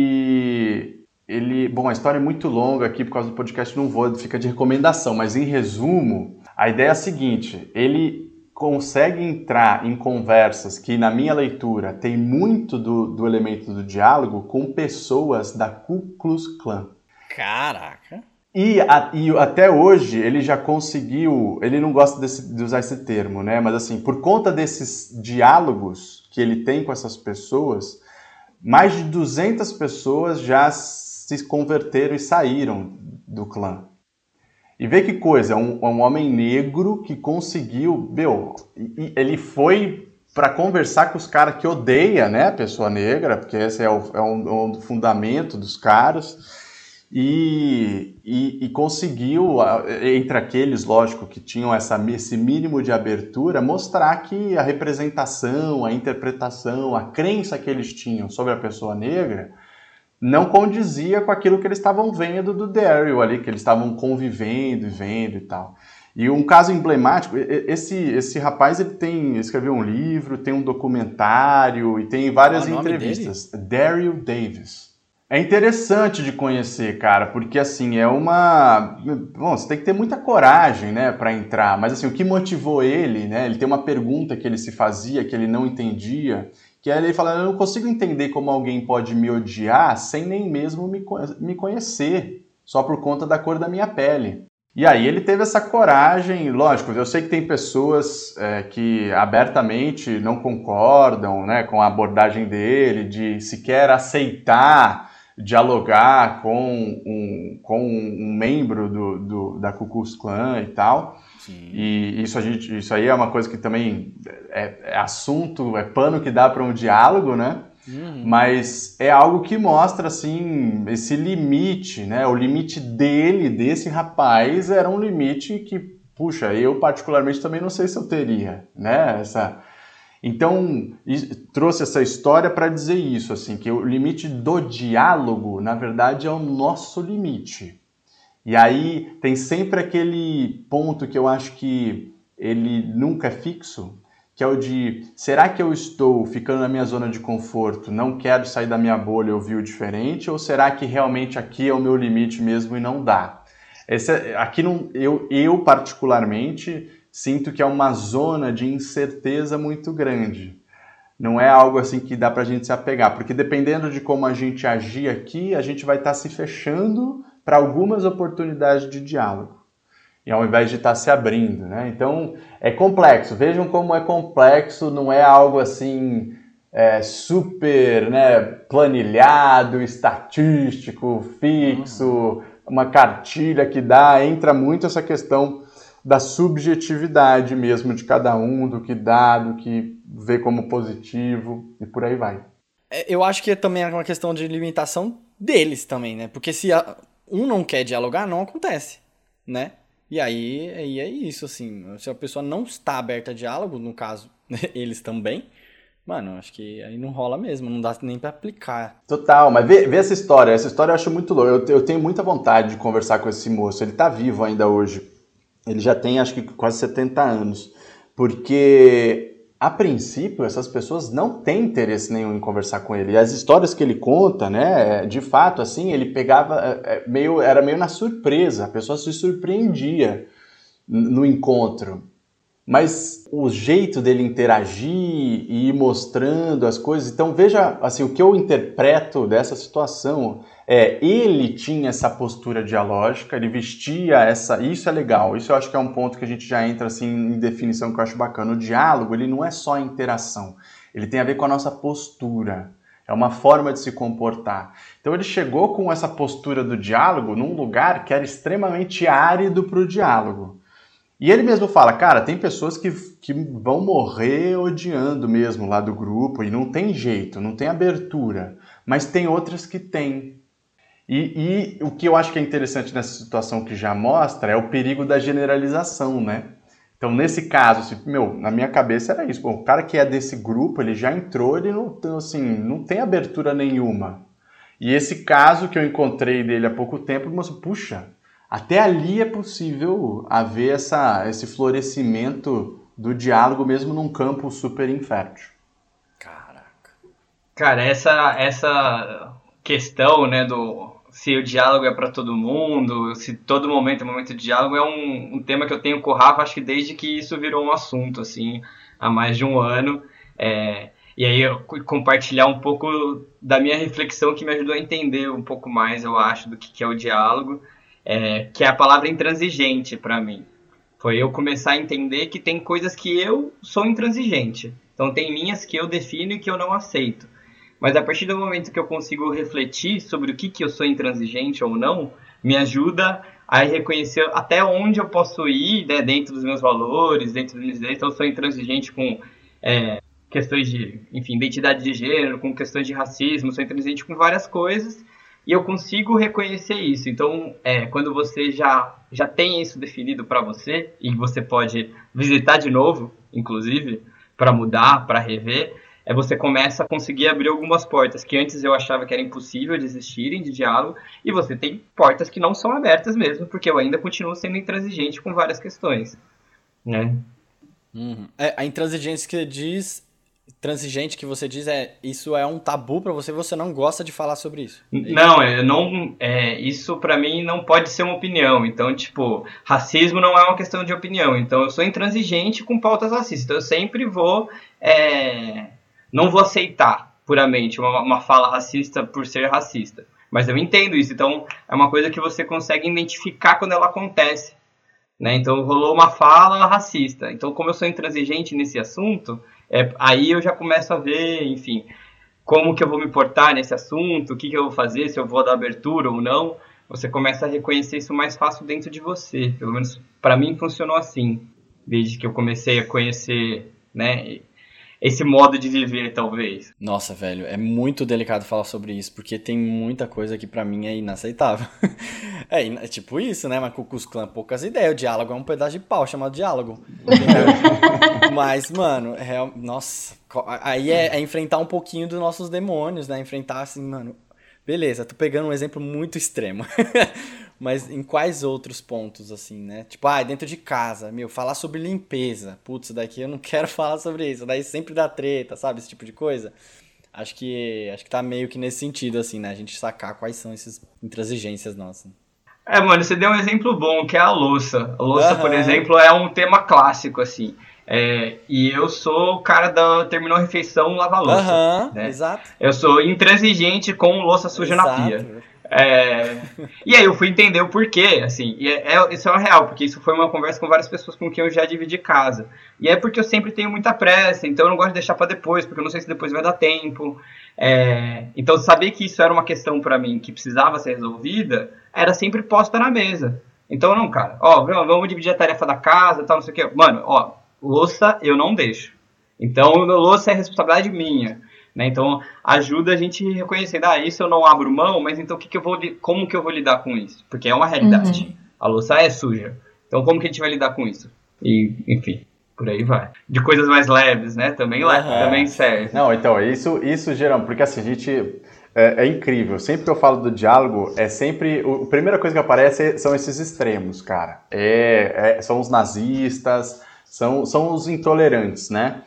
bom, a história é muito longa aqui, por causa do podcast fica de recomendação, mas em resumo, a ideia é a seguinte, ele consegue entrar em conversas que, na minha leitura, tem muito do elemento do diálogo com pessoas da Ku Klux Klan. Caraca! E até hoje ele já conseguiu, ele não gosta de usar esse termo, né? Mas assim, por conta desses diálogos que ele tem com essas pessoas, mais de 200 pessoas já se converteram e saíram do clã. E vê que coisa, um homem negro que conseguiu, ele foi para conversar com os caras que odeiam, né, a pessoa negra, porque esse é um fundamento dos caras, e conseguiu, entre aqueles, lógico, que tinham esse mínimo de abertura, mostrar que a representação, a interpretação, a crença que eles tinham sobre a pessoa negra não condizia com aquilo que eles estavam vendo do Daryl ali, que eles estavam convivendo e vendo e tal. E um caso emblemático, esse rapaz ele escreveu um livro, tem um documentário e tem várias entrevistas. Daryl Davis. É interessante de conhecer, cara, porque assim, Bom, você tem que ter muita coragem, né, para entrar, mas assim, o que motivou ele, né, ele tem uma pergunta que ele se fazia, que ele não entendia, que é ele falando, eu não consigo entender como alguém pode me odiar sem nem mesmo me conhecer, só por conta da cor da minha pele. E aí ele teve essa coragem, lógico, eu sei que tem pessoas que abertamente não concordam, né, com a abordagem dele, de sequer aceitar dialogar com um membro da Ku Klux Klan e tal. Sim. E isso aí é uma coisa que também é assunto, é pano que dá para um diálogo, né? Uhum. Mas é algo que mostra, assim, esse limite, né? O limite desse rapaz, era um limite que, puxa, eu particularmente também não sei se eu teria, né? Então, trouxe essa história para dizer isso, assim, que o limite do diálogo, na verdade, é o nosso limite. E aí tem sempre aquele ponto que eu acho que ele nunca é fixo, que é o de, será que eu estou ficando na minha zona de conforto, não quero sair da minha bolha e ouvir o diferente, ou será que realmente aqui é o meu limite mesmo e não dá? Eu particularmente sinto que é uma zona de incerteza muito grande. Não é algo assim que dá pra gente se apegar, porque dependendo de como a gente agir aqui, a gente vai estar se fechando para algumas oportunidades de diálogo, e ao invés de estar se abrindo, né? Então, é complexo. Vejam como é complexo, não é algo assim super, né, planilhado, estatístico, fixo, uma cartilha que entra muito essa questão da subjetividade mesmo de cada um, do que dá, do que vê como positivo e por aí vai. Eu acho que também é uma questão de limitação deles também, né? Porque se um não quer dialogar, não acontece, né? E aí é isso, assim. Se a pessoa não está aberta a diálogo, no caso, eles também, mano, acho que aí não rola mesmo, não dá nem pra aplicar. Total, mas vê essa história eu acho muito louca. Eu tenho muita vontade de conversar com esse moço, ele tá vivo ainda hoje. Ele já tem, acho que, quase 70 anos. Porque, a princípio, essas pessoas não têm interesse nenhum em conversar com ele. E as histórias que ele conta, né, de fato, assim, ele pegava, era meio na surpresa. A pessoa se surpreendia no encontro. Mas o jeito dele interagir e ir mostrando as coisas... Então, veja, assim, o que eu interpreto dessa situação ele tinha essa postura dialógica, ele vestia isso é legal, isso eu acho que é um ponto que a gente já entra assim em definição que eu acho bacana. O diálogo, ele não é só interação, ele tem a ver com a nossa postura, é uma forma de se comportar. Então ele chegou com essa postura do diálogo num lugar que era extremamente árido para o diálogo. E ele mesmo fala, cara, tem pessoas que vão morrer odiando mesmo lá do grupo e não tem jeito, não tem abertura, mas tem outras que tem. E o que eu acho que é interessante nessa situação que já mostra é o perigo da generalização, né? Então, nesse caso, na minha cabeça era isso. O cara que é desse grupo, ele já entrou, ele não tem abertura nenhuma. E esse caso que eu encontrei dele há pouco tempo, mostrou, puxa, até ali é possível haver esse florescimento do diálogo mesmo num campo super infértil. Caraca. Cara, essa questão, né, se o diálogo é para todo mundo, se todo momento é momento de diálogo, é um tema que eu tenho com o Rafa, acho que desde que isso virou um assunto, assim, há mais de um ano. E aí eu compartilhar um pouco da minha reflexão que me ajudou a entender um pouco mais, eu acho, do que é o diálogo, que é a palavra intransigente para mim. Foi eu começar a entender que tem coisas que eu sou intransigente. Então tem linhas que eu defino e que eu não aceito. mas a partir do momento que eu consigo refletir sobre o que eu sou intransigente ou não, me ajuda a reconhecer até onde eu posso ir, né, dentro dos meus valores, dentro dos meus direitos. Então, eu sou intransigente com questões de, enfim, identidade de gênero, com questões de racismo, sou intransigente com várias coisas, e eu consigo reconhecer isso. Então, quando você já tem isso definido para você, e você pode visitar de novo, inclusive, para mudar, para rever, você começa a conseguir abrir algumas portas que antes eu achava que era impossível de existirem, de diálogo, e você tem portas que não são abertas mesmo, porque eu ainda continuo sendo intransigente com várias questões, né? A intransigência que transigente que você diz isso é um tabu pra você, você não gosta de falar sobre isso? Isso pra mim não pode ser uma opinião. Então, tipo, racismo não é uma questão de opinião. Então, eu sou intransigente com pautas racistas. Então, eu sempre não vou aceitar puramente uma fala racista por ser racista. Mas eu entendo isso. Então, é uma coisa que você consegue identificar quando ela acontece, né? Então, rolou uma fala racista. Então, como eu sou intransigente nesse assunto, aí eu já começo a ver, enfim, como que eu vou me portar nesse assunto, o que eu vou fazer, se eu vou dar abertura ou não. Você começa a reconhecer isso mais fácil dentro de você. Pelo menos para mim funcionou assim, desde que eu comecei a conhecer, né, esse modo de viver, talvez. Nossa, velho, é muito delicado falar sobre isso, porque tem muita coisa que pra mim é inaceitável. É tipo isso, né? Mas com o Ku Klux Klan, poucas ideias. O diálogo é um pedaço de pau chamado diálogo. Entendeu? Mas, mano, nossa, aí é enfrentar um pouquinho dos nossos demônios, né? Enfrentar assim, mano, beleza, tô pegando um exemplo muito extremo. Mas em quais outros pontos, assim, né? Tipo, dentro de casa, falar sobre limpeza. Putz, daqui eu não quero falar sobre isso. Daí sempre dá treta, sabe? Esse tipo de coisa. Acho que tá meio que nesse sentido, assim, né? A gente sacar quais são essas intransigências nossas. Mano, você deu um exemplo bom, que é a louça. A louça, por exemplo, é um tema clássico, assim. E eu sou o cara terminou a refeição, lava a louça. Né? Exato. Eu sou intransigente com louça suja na pia. E aí eu fui entender o porquê, assim, isso é uma real, porque isso foi uma conversa com várias pessoas com quem eu já dividi casa, e é porque eu sempre tenho muita pressa, então eu não gosto de deixar pra depois, porque eu não sei se depois vai dar tempo, então saber que isso era uma questão pra mim, que precisava ser resolvida, era sempre posta na mesa. Então não, cara, vamos dividir a tarefa da casa, tal, não sei o que, mano, louça eu não deixo, então louça é responsabilidade minha. Né? Então, ajuda a gente reconhecendo, isso eu não abro mão, mas então como que eu vou lidar com isso? Porque é uma realidade. A louça é suja. Então, como que a gente vai lidar com isso? E, enfim, por aí vai. De coisas mais leves, né? Também serve. Não, então, isso geralmente, porque assim, a gente... É incrível. Sempre que eu falo do diálogo, sempre... A primeira coisa que aparece são esses extremos, cara. São os nazistas, são os intolerantes, né?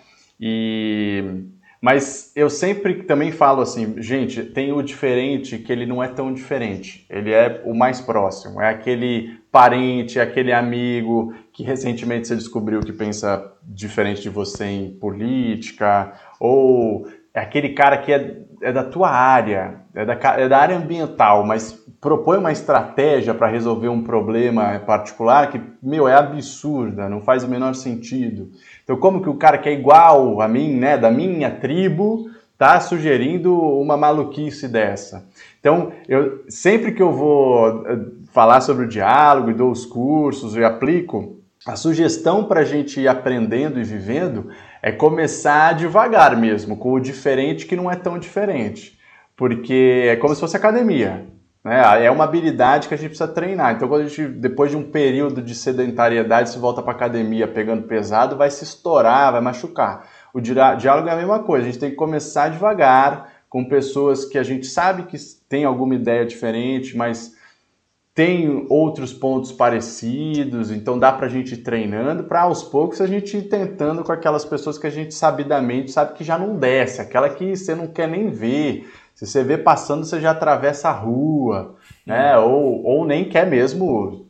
Mas eu sempre também falo assim, gente, tem o diferente que ele não é tão diferente. Ele é o mais próximo. É aquele parente, aquele amigo que recentemente você descobriu que pensa diferente de você em política, ou é aquele cara que é da tua área, é da área ambiental, mas propõe uma estratégia para resolver um problema particular que, é absurda, não faz o menor sentido. Então, como que o cara que é igual a mim, né, da minha tribo, tá sugerindo uma maluquice dessa? Então, sempre que eu vou falar sobre o diálogo e dou os cursos e aplico, a sugestão para a gente ir aprendendo e vivendo é começar devagar mesmo, com o diferente que não é tão diferente. Porque é como se fosse academia, né? É uma habilidade que a gente precisa treinar. Então, quando a gente, depois de um período de sedentariedade, se volta para academia pegando pesado, vai se estourar, vai machucar. O diálogo é a mesma coisa. A gente tem que começar devagar, com pessoas que a gente sabe que tem alguma ideia diferente, mas tem outros pontos parecidos, então dá pra gente ir treinando, para aos poucos a gente ir tentando com aquelas pessoas que a gente sabidamente sabe que já não desce, aquela que você não quer nem ver. Se você vê passando, você já atravessa a rua, né? Ou nem quer mesmo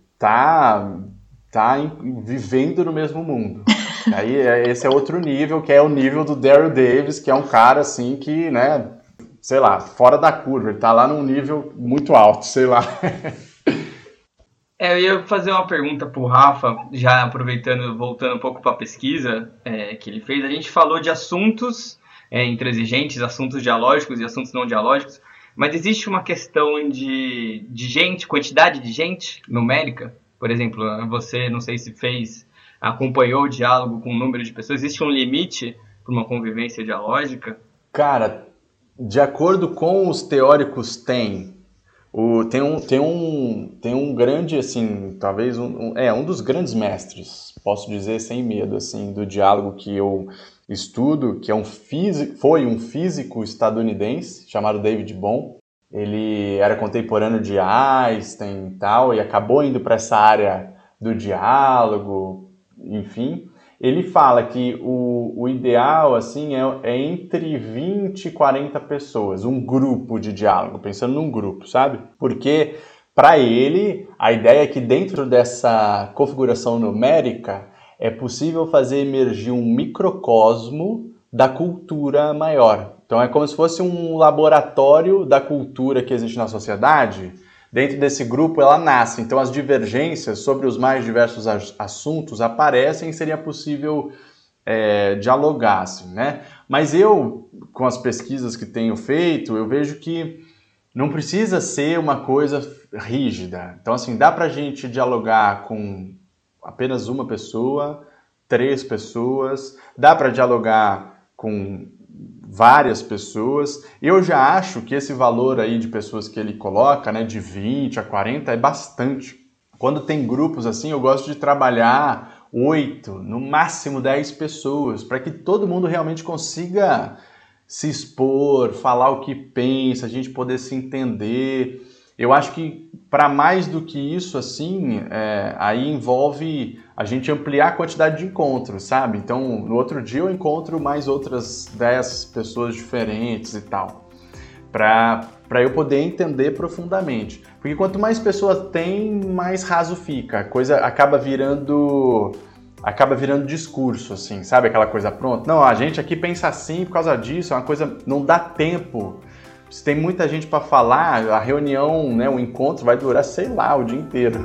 vivendo no mesmo mundo. Aí esse é outro nível, que é o nível do Daryl Davis, que é um cara assim que, né, sei lá, fora da curva, ele tá lá num nível muito alto, sei lá. Eu ia fazer uma pergunta pro Rafa, já aproveitando, voltando um pouco para a pesquisa que ele fez. A gente falou de assuntos intransigentes, assuntos dialógicos e assuntos não dialógicos, mas existe uma questão de gente, quantidade de gente numérica? Por exemplo, você, não sei se acompanhou o diálogo com o número de pessoas, existe um limite para uma convivência dialógica? Cara, de acordo com os teóricos, tem um grande, assim, talvez um dos grandes mestres, posso dizer sem medo, assim, do diálogo que eu estudo, que é foi um físico estadunidense chamado David Bohm. Ele era contemporâneo de Einstein e tal, e acabou indo para essa área do diálogo, enfim. Ele fala que o ideal, assim, é entre 20 e 40 pessoas, um grupo de diálogo, pensando num grupo, sabe? Porque, para ele, a ideia é que dentro dessa configuração numérica é possível fazer emergir um microcosmo da cultura maior. Então é como se fosse um laboratório da cultura que existe na sociedade. Dentro desse grupo ela nasce, então as divergências sobre os mais diversos assuntos aparecem e seria possível dialogar, assim, né? Mas eu, com as pesquisas que tenho feito, eu vejo que não precisa ser uma coisa rígida. Então, assim, dá pra gente dialogar com apenas uma pessoa, 3 pessoas, dá para dialogar com várias pessoas. Eu já acho que esse valor aí de pessoas que ele coloca, né, de 20 a 40, é bastante. Quando tem grupos assim, eu gosto de trabalhar 8, no máximo 10 pessoas, para que todo mundo realmente consiga se expor, falar o que pensa, a gente poder se entender. Eu acho que para mais do que isso, assim, aí envolve a gente ampliar a quantidade de encontros, sabe? Então, no outro dia eu encontro mais outras 10 pessoas diferentes e tal, para eu poder entender profundamente. Porque quanto mais pessoas tem, mais raso fica. A coisa acaba virando discurso, assim, sabe? Aquela coisa pronta. Não, a gente aqui pensa assim por causa disso, é uma coisa, não dá tempo. Se tem muita gente para falar, a reunião, né, o encontro vai durar, sei lá, o dia inteiro.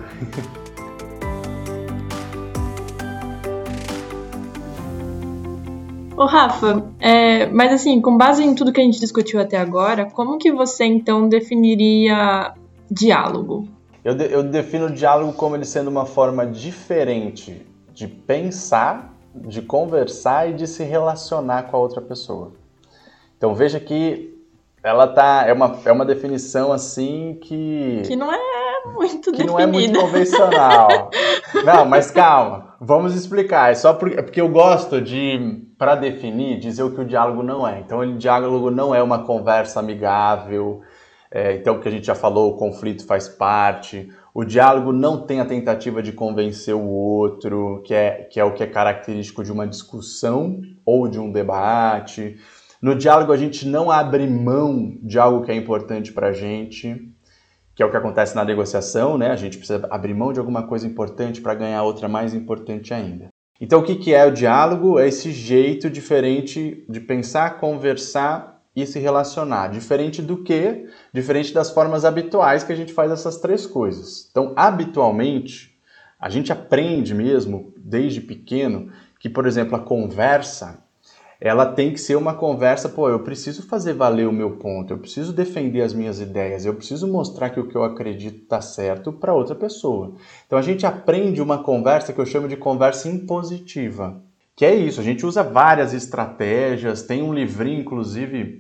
Ô Rafa, mas assim, com base em tudo que a gente discutiu até agora, como que você então definiria diálogo? Eu defino o diálogo como ele sendo uma forma diferente de pensar, de conversar e de se relacionar com a outra pessoa. Então veja que ela é uma definição assim que não é muito que definida. Não é muito convencional. Não, mas calma, vamos explicar. É porque eu gosto para definir, dizer o que o diálogo não é. Então, o diálogo não é uma conversa amigável. Então, o que a gente já falou, o conflito faz parte. O diálogo não tem a tentativa de convencer o outro, que é o que é característico de uma discussão ou de um debate. No diálogo, a gente não abre mão de algo que é importante para a gente, que é o que acontece na negociação, né? A gente precisa abrir mão de alguma coisa importante para ganhar outra mais importante ainda. Então, o que é o diálogo? É esse jeito diferente de pensar, conversar e se relacionar. Diferente do quê? Diferente das formas habituais que a gente faz essas 3 coisas. Então, habitualmente, a gente aprende mesmo, desde pequeno, que, por exemplo, a conversa, ela tem que ser uma conversa, eu preciso fazer valer o meu ponto, eu preciso defender as minhas ideias, eu preciso mostrar que o que eu acredito está certo para outra pessoa. Então a gente aprende uma conversa que eu chamo de conversa impositiva, que é isso, a gente usa várias estratégias, tem um livrinho, inclusive,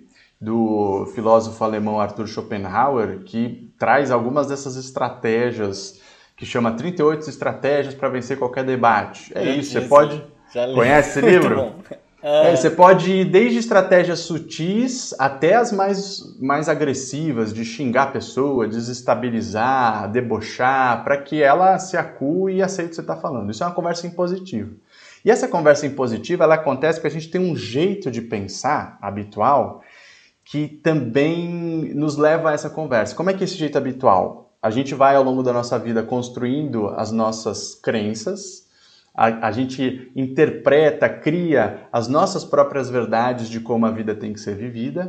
do filósofo alemão Arthur Schopenhauer, que traz algumas dessas estratégias, que chama 38 estratégias para vencer qualquer debate. Isso, você pode... Conhece esse livro? Muito bom. Você pode ir desde estratégias sutis até as mais agressivas, de xingar a pessoa, desestabilizar, debochar, para que ela se acue e aceite o que você está falando. Isso é uma conversa impositiva. E essa conversa impositiva, ela acontece porque a gente tem um jeito de pensar habitual que também nos leva a essa conversa. Como é que é esse jeito habitual? A gente vai, ao longo da nossa vida, construindo as nossas crenças, a gente interpreta, cria as nossas próprias verdades de como a vida tem que ser vivida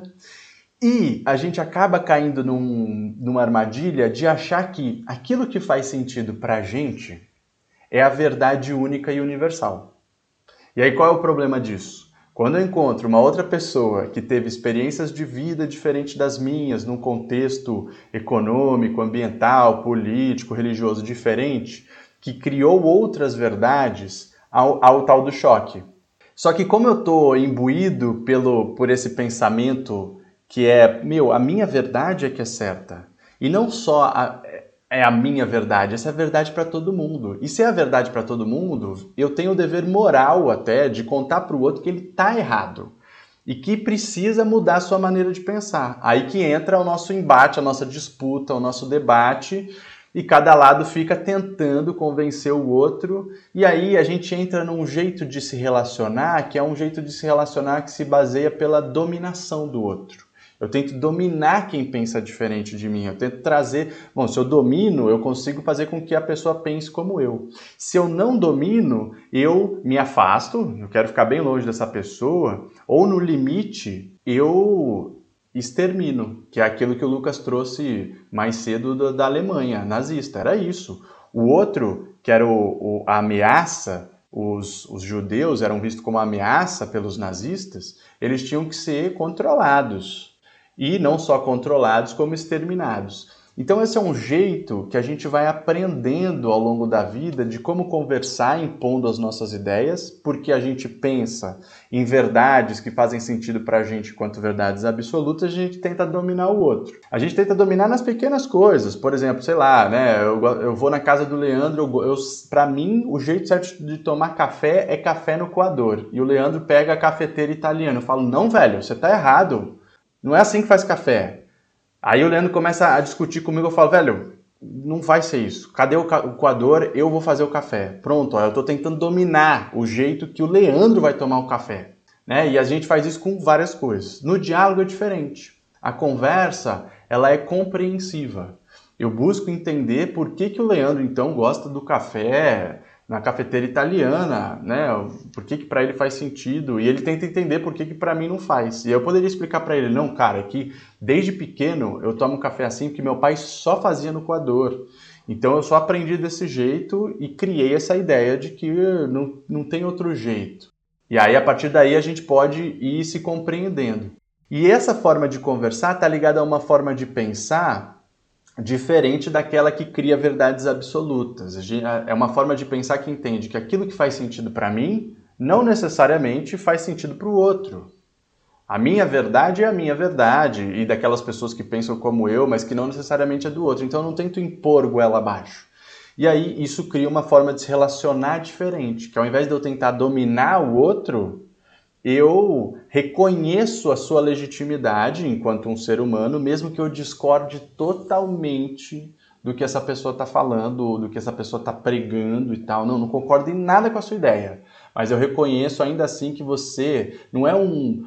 e a gente acaba caindo numa armadilha de achar que aquilo que faz sentido pra gente é a verdade única e universal. E aí qual é o problema disso? Quando eu encontro uma outra pessoa que teve experiências de vida diferentes das minhas, num contexto econômico, ambiental, político, religioso diferente, que criou outras verdades, ao tal do choque. Só que como eu estou imbuído por esse pensamento que é, a minha verdade é que é certa, e não só é a minha verdade, essa é a verdade para todo mundo. E se é a verdade para todo mundo, eu tenho o dever moral até de contar para o outro que ele está errado e que precisa mudar a sua maneira de pensar. Aí que entra o nosso embate, a nossa disputa, o nosso debate, e cada lado fica tentando convencer o outro, e aí a gente entra num jeito de se relacionar, que é um jeito de se relacionar que se baseia pela dominação do outro. Eu tento dominar quem pensa diferente de mim, eu tento trazer... se eu domino, eu consigo fazer com que a pessoa pense como eu. Se eu não domino, eu me afasto, eu quero ficar bem longe dessa pessoa, ou no limite, eu extermino, que é aquilo que o Lucas trouxe mais cedo da Alemanha nazista, era isso. O outro, que era a ameaça, os judeus eram vistos como ameaça pelos nazistas, eles tinham que ser controlados. E não só controlados, como exterminados. Então esse é um jeito que a gente vai aprendendo ao longo da vida de como conversar impondo as nossas ideias, porque a gente pensa em verdades que fazem sentido pra gente quanto verdades absolutas, a gente tenta dominar o outro. A gente tenta dominar nas pequenas coisas, por exemplo, sei lá, né, eu vou na casa do Leandro, pra mim o jeito certo de tomar café é café no coador, e o Leandro pega a cafeteira italiana. Eu falo, não velho, você tá errado. Não é assim que faz café. Aí o Leandro começa a discutir comigo, eu falo, velho, não vai ser isso. Cadê o coador? Eu vou fazer o café. Pronto, eu estou tentando dominar o jeito que o Leandro vai tomar o café. Né? E a gente faz isso com várias coisas. No diálogo é diferente. A conversa, ela é compreensiva. Eu busco entender por que o Leandro, então, gosta do café na cafeteira italiana, né? Por que para ele faz sentido, e ele tenta entender por que para mim não faz. E eu poderia explicar para ele, não, cara, é que desde pequeno eu tomo café assim porque meu pai só fazia no coador. Então eu só aprendi desse jeito e criei essa ideia de que não tem outro jeito. E aí a partir daí a gente pode ir se compreendendo. E essa forma de conversar está ligada a uma forma de pensar diferente daquela que cria verdades absolutas. É uma forma de pensar que entende que aquilo que faz sentido para mim não necessariamente faz sentido para o outro. A minha verdade é a minha verdade, e daquelas pessoas que pensam como eu, mas que não necessariamente é do outro. Então eu não tento impor goela abaixo. E aí isso cria uma forma de se relacionar diferente, que ao invés de eu tentar dominar o outro, eu reconheço a sua legitimidade enquanto um ser humano, mesmo que eu discorde totalmente do que essa pessoa está falando, do que essa pessoa está pregando e tal. Não concordo em nada com a sua ideia, mas eu reconheço ainda assim que você não é um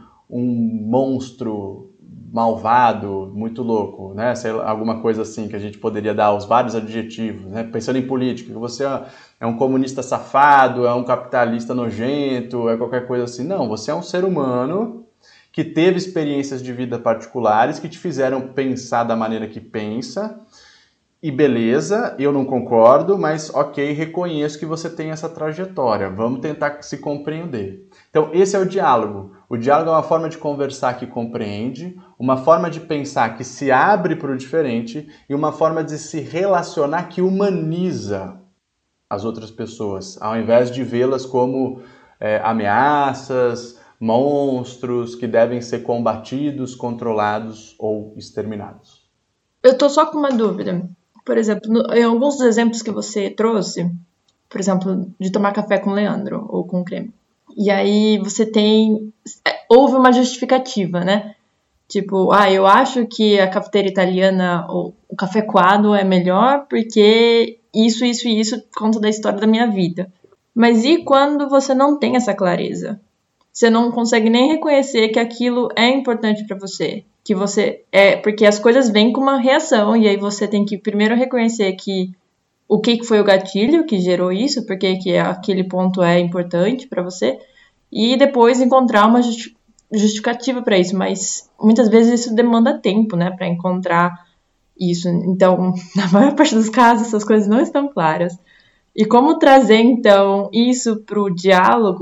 monstro malvado, muito louco, né? Sei lá, alguma coisa assim que a gente poderia dar aos vários adjetivos, né? Pensando em política, que você é um comunista safado, é um capitalista nojento, é qualquer coisa assim. Não, você é um ser humano que teve experiências de vida particulares que te fizeram pensar da maneira que pensa, e beleza, eu não concordo, mas ok, reconheço que você tem essa trajetória, vamos tentar se compreender. Então esse é o diálogo. O diálogo é uma forma de conversar que compreende, uma forma de pensar que se abre para o diferente e uma forma de se relacionar que humaniza as outras pessoas, ao invés de vê-las como ameaças, monstros que devem ser combatidos, controlados ou exterminados. Eu tô só com uma dúvida. Por exemplo, em alguns dos exemplos que você trouxe, por exemplo, de tomar café com Leandro ou com creme. E aí você houve uma justificativa, né? Tipo, eu acho que a cafeteira italiana ou o café coado é melhor porque isso e isso conta da história da minha vida. Mas e quando você não tem essa clareza? Você não consegue nem reconhecer que aquilo é importante para você. Que você porque as coisas vêm com uma reação, e aí você tem que primeiro reconhecer que o que foi o gatilho que gerou isso, porque que aquele ponto é importante para você, e depois encontrar uma justificativa para isso, mas muitas vezes isso demanda tempo, né, para encontrar isso. Então, na maior parte dos casos, essas coisas não estão claras. E como trazer, então, isso para o diálogo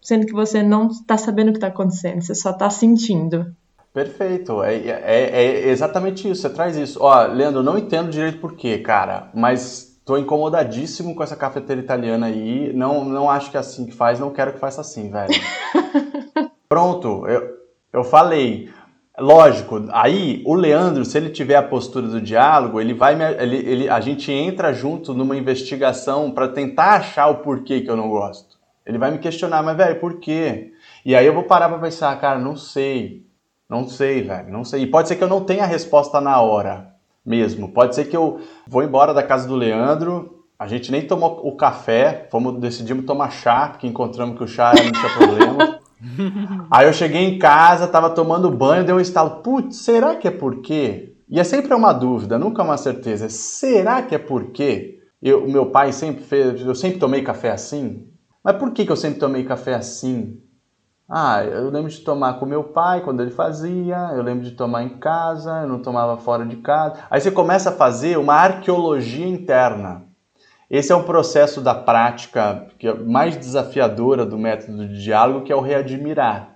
sendo que você não tá sabendo o que tá acontecendo, você só tá sentindo. Perfeito, é exatamente isso, você traz isso. Ó, Leandro, eu não entendo direito por quê, cara, mas tô incomodadíssimo com essa cafeteira italiana aí, não acho que é assim que faz, não quero que faça assim, velho. Pronto, eu falei. Lógico, aí o Leandro, se ele tiver a postura do diálogo, a gente entra junto numa investigação para tentar achar o porquê que eu não gosto. Ele vai me questionar, mas velho, por quê? E aí eu vou parar para pensar, cara, não sei, velho, não sei. E pode ser que eu não tenha a resposta na hora mesmo. Pode ser que eu vou embora da casa do Leandro, a gente nem tomou o café, decidimos tomar chá, porque encontramos que o chá não tinha problema. Aí eu cheguei em casa, tava tomando banho, deu um estalo. Putz, será que é por quê? E é sempre uma dúvida, nunca uma certeza. Será que é por quê? O meu pai sempre fez, eu sempre tomei café assim? Mas por que eu sempre tomei café assim? Ah, eu lembro de tomar com meu pai quando ele fazia, eu lembro de tomar em casa, eu não tomava fora de casa. Aí você começa a fazer uma arqueologia interna. Esse é um processo da prática que é mais desafiadora do método de diálogo, que é o readmirar.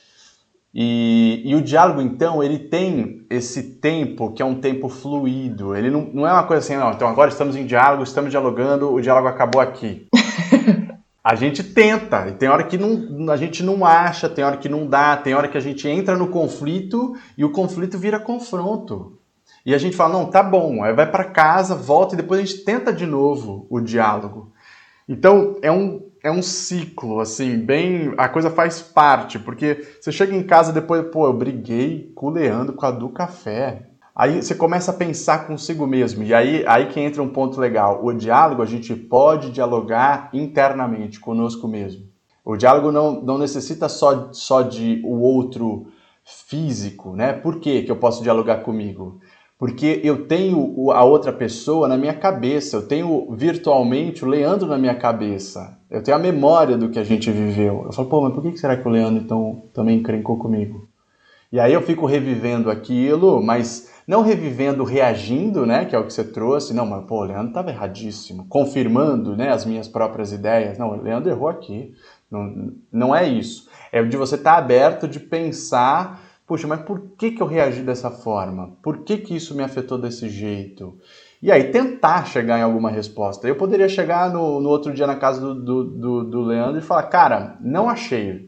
E o diálogo, então, ele tem esse tempo que é um tempo fluido. Ele não é uma coisa assim, não, então agora estamos em diálogo, estamos dialogando, o diálogo acabou aqui. A gente tenta, e tem hora que a gente não acha, tem hora que não dá, tem hora que a gente entra no conflito e o conflito vira confronto. E a gente fala, não, tá bom, aí vai para casa, volta e depois a gente tenta de novo o diálogo. Então, é um ciclo, assim, a coisa faz parte, porque você chega em casa depois, pô, eu briguei com o Leandro, com a do café. Aí você começa a pensar consigo mesmo, e aí que entra um ponto legal. O diálogo, a gente pode dialogar internamente, conosco mesmo. O diálogo não necessita só de o outro físico, né? Por que eu posso dialogar comigo? Porque eu tenho a outra pessoa na minha cabeça, eu tenho virtualmente o Leandro na minha cabeça, eu tenho a memória do que a gente viveu. Eu falo, pô, mas por que será que o Leandro então também encrencou comigo? E aí eu fico revivendo aquilo, mas não revivendo reagindo, né, que é o que você trouxe, não, mas pô, o Leandro estava erradíssimo, confirmando, né, as minhas próprias ideias. Não, o Leandro errou aqui, não é isso. É de você estar aberto, de pensar, puxa, mas por que eu reagi dessa forma? Por que isso me afetou desse jeito? E aí tentar chegar em alguma resposta. Eu poderia chegar no outro dia na casa do Leandro e falar, cara, não achei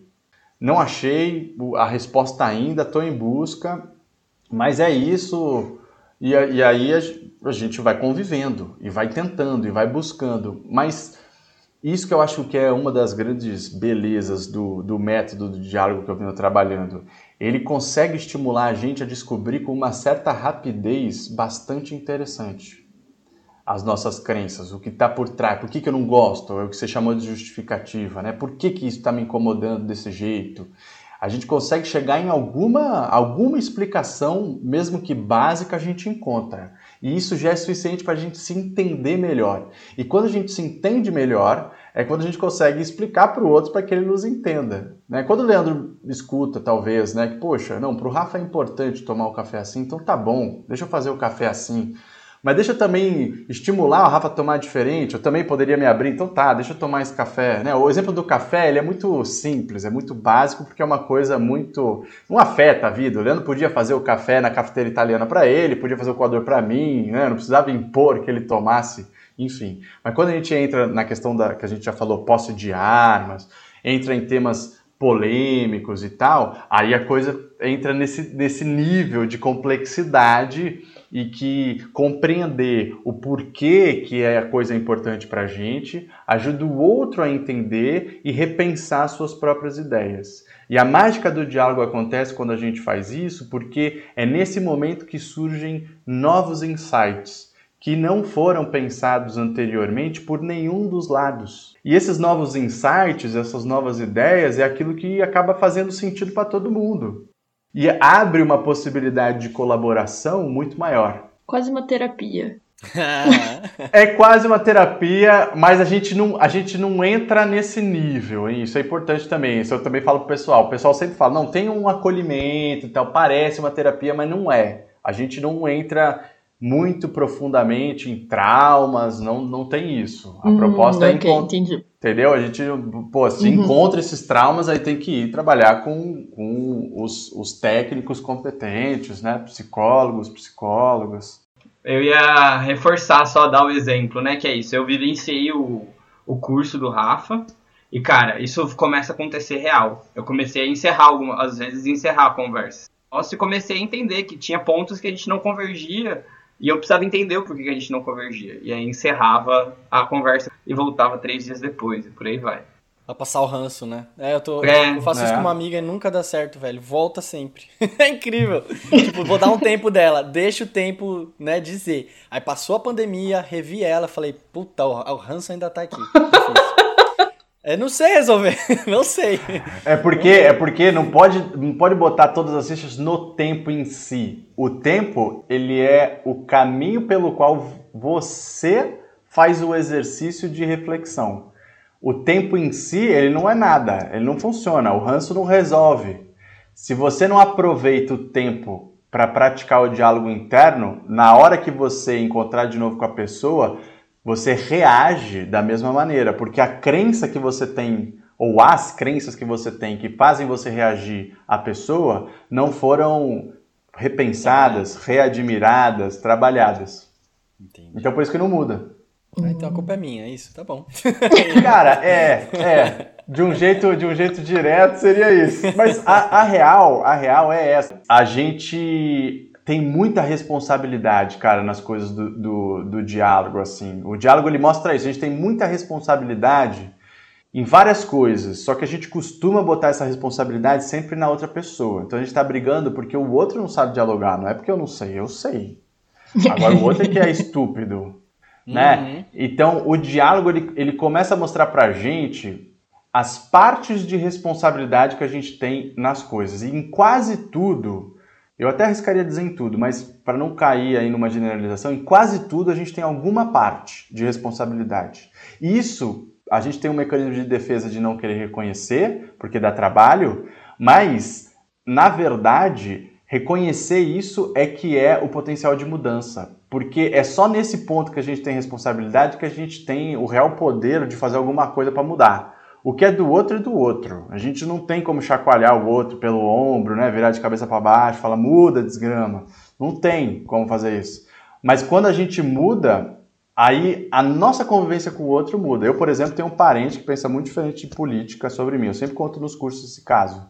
a resposta ainda, estou em busca, mas é isso. E aí a gente vai convivendo, e vai tentando, e vai buscando. Mas isso que eu acho que é uma das grandes belezas do método de diálogo que eu venho trabalhando. Ele consegue estimular a gente a descobrir com uma certa rapidez bastante interessante as nossas crenças, o que está por trás, por que eu não gosto, é o que você chamou de justificativa, né? Por que isso está me incomodando desse jeito? A gente consegue chegar em alguma explicação, mesmo que básica, a gente encontra. E isso já é suficiente para a gente se entender melhor. E quando a gente se entende melhor, é quando a gente consegue explicar para o outro para que ele nos entenda. Né? Quando o Leandro escuta, talvez, né, que, poxa, não, para o Rafa é importante tomar o café assim, então tá bom, deixa eu fazer o café assim. Mas deixa eu também estimular o Rafa a tomar diferente, eu também poderia me abrir, então tá, deixa eu tomar esse café. Né? O exemplo do café, ele é muito simples, é muito básico, porque é uma coisa muito... não afeta a vida. O Leandro podia fazer o café na cafeteira italiana para ele, podia fazer o coador para mim, né? Não precisava impor que ele tomasse, enfim. Mas quando a gente entra na questão que a gente já falou, posse de armas, entra em temas polêmicos e tal, aí a coisa entra nesse nível de complexidade e que compreender o porquê que é a coisa importante para a gente ajuda o outro a entender e repensar suas próprias ideias. E a mágica do diálogo acontece quando a gente faz isso, porque é nesse momento que surgem novos insights que não foram pensados anteriormente por nenhum dos lados. E esses novos insights, essas novas ideias, é aquilo que acaba fazendo sentido para todo mundo. E abre uma possibilidade de colaboração muito maior. Quase uma terapia. É quase uma terapia, mas a gente não entra nesse nível, hein? Isso é importante também. Isso eu também falo pro pessoal. O pessoal sempre fala, não, tem um acolhimento e tal, parece uma terapia, mas não é. A gente não entra muito profundamente em traumas, não tem isso. A proposta é entendi. Entendeu? A gente, se encontra esses traumas, aí tem que ir trabalhar com os técnicos competentes, né? Psicólogas. Eu ia reforçar, só dar o exemplo, né? Que é isso, eu vivenciei o curso do Rafa e, cara, isso começa a acontecer real. Eu comecei a encerrar às vezes encerrar a conversa. Eu comecei a entender que tinha pontos que a gente não convergia e eu precisava entender o porquê que a gente não convergia. E aí encerrava a conversa e voltava 3 dias depois e por aí vai. Pra passar o ranço, né? Eu faço isso com uma amiga e nunca dá certo, velho. Volta sempre. É incrível. Tipo, vou dar um tempo dela. Deixa o tempo, né, dizer. Aí passou a pandemia, revi ela, falei, puta, o ranço ainda tá aqui. Eu não sei resolver. Não sei. É porque não pode botar todas as fichas no tempo em si. O tempo, ele é o caminho pelo qual você faz o exercício de reflexão. O tempo em si, ele não é nada, ele não funciona, o ranço não resolve. Se você não aproveita o tempo para praticar o diálogo interno, na hora que você encontrar de novo com a pessoa, você reage da mesma maneira, porque a crença que você tem, ou as crenças que você tem que fazem você reagir à pessoa, não foram repensadas, readmiradas, trabalhadas. Entendi. Então por isso que não muda. Então a culpa é minha, é isso, tá bom. Cara, de um jeito direto seria isso. Mas a real é essa. A gente tem muita responsabilidade, cara, nas coisas do diálogo, assim. O diálogo, ele mostra isso. A gente tem muita responsabilidade em várias coisas, só que a gente costuma botar essa responsabilidade sempre na outra pessoa. Então a gente tá brigando porque o outro não sabe dialogar, não é porque eu não sei, eu sei. Agora o outro é que é estúpido. Né? Então o diálogo ele começa a mostrar pra gente as partes de responsabilidade que a gente tem nas coisas, e em quase tudo, eu até arriscaria dizer em tudo, mas para não cair aí numa generalização, em quase tudo a gente tem alguma parte de responsabilidade. Isso a gente tem um mecanismo de defesa de não querer reconhecer, porque dá trabalho, mas na verdade reconhecer isso é que é o potencial de mudança, porque é só nesse ponto que a gente tem responsabilidade que a gente tem o real poder de fazer alguma coisa para mudar. O que é do outro é do outro. A gente não tem como chacoalhar o outro pelo ombro, né, virar de cabeça para baixo, falar muda, desgrama. Não tem como fazer isso. Mas quando a gente muda, aí a nossa convivência com o outro muda. Eu, por exemplo, tenho um parente que pensa muito diferente de política sobre mim. Eu sempre conto nos cursos esse caso.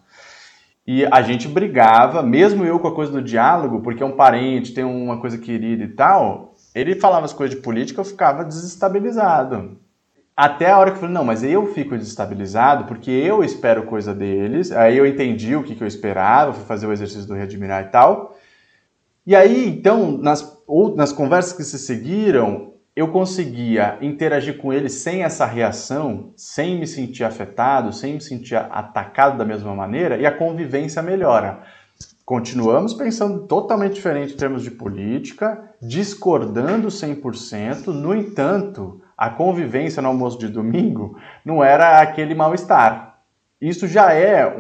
E a gente brigava, mesmo eu com a coisa do diálogo, porque é um parente, tem uma coisa querida e tal, ele falava as coisas de política, eu ficava desestabilizado. Até a hora que eu falei, não, mas eu fico desestabilizado porque eu espero coisa deles, aí eu entendi o que eu esperava, fui fazer o exercício do readmirar e tal. E aí, então, nas conversas que se seguiram, eu conseguia interagir com ele sem essa reação, sem me sentir afetado, sem me sentir atacado da mesma maneira, e a convivência melhora. Continuamos pensando totalmente diferente em termos de política, discordando 100%, no entanto, a convivência no almoço de domingo não era aquele mal-estar. Isso já é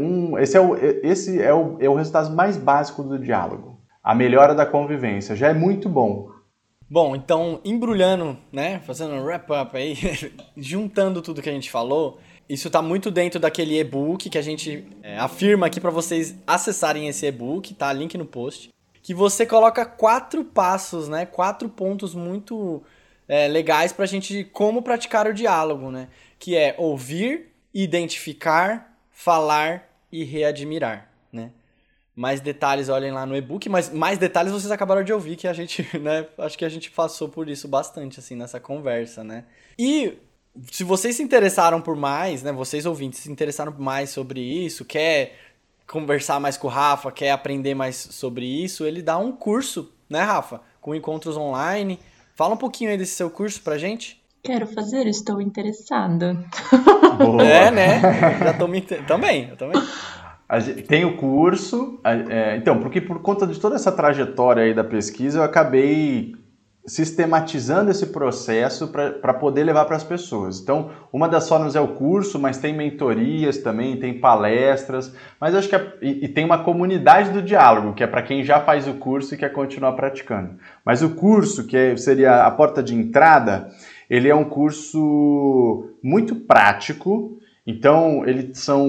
esse é o resultado mais básico do diálogo. A melhora da convivência já é muito bom. Bom, então, embrulhando, né, fazendo um wrap-up aí, juntando tudo que a gente falou, isso tá muito dentro daquele e-book que a gente afirma aqui para vocês acessarem esse e-book, tá? Link no post. Que você coloca 4 passos, né, 4 pontos muito legais pra gente como praticar o diálogo, né? Que é ouvir, identificar, falar e readmirar, né? Mais detalhes, olhem lá no e-book, mas mais detalhes vocês acabaram de ouvir, que a gente, né, acho que a gente passou por isso bastante, assim, nessa conversa, né? E se vocês se interessaram por mais, né, vocês ouvintes se interessaram mais sobre isso, quer conversar mais com o Rafa, quer aprender mais sobre isso, ele dá um curso, né, Rafa? Com encontros online. Fala um pouquinho aí desse seu curso pra gente. Quero fazer, estou interessada. Boa. Né? Já tô Também, eu também. Tem o curso, então, porque por conta de toda essa trajetória aí da pesquisa, eu acabei sistematizando esse processo para poder levar para as pessoas. Então, uma das formas é o curso, mas tem mentorias também, tem palestras, mas acho que e tem uma comunidade do diálogo, que é para quem já faz o curso e quer continuar praticando. Mas o curso, que seria a porta de entrada, ele é um curso muito prático. Então, são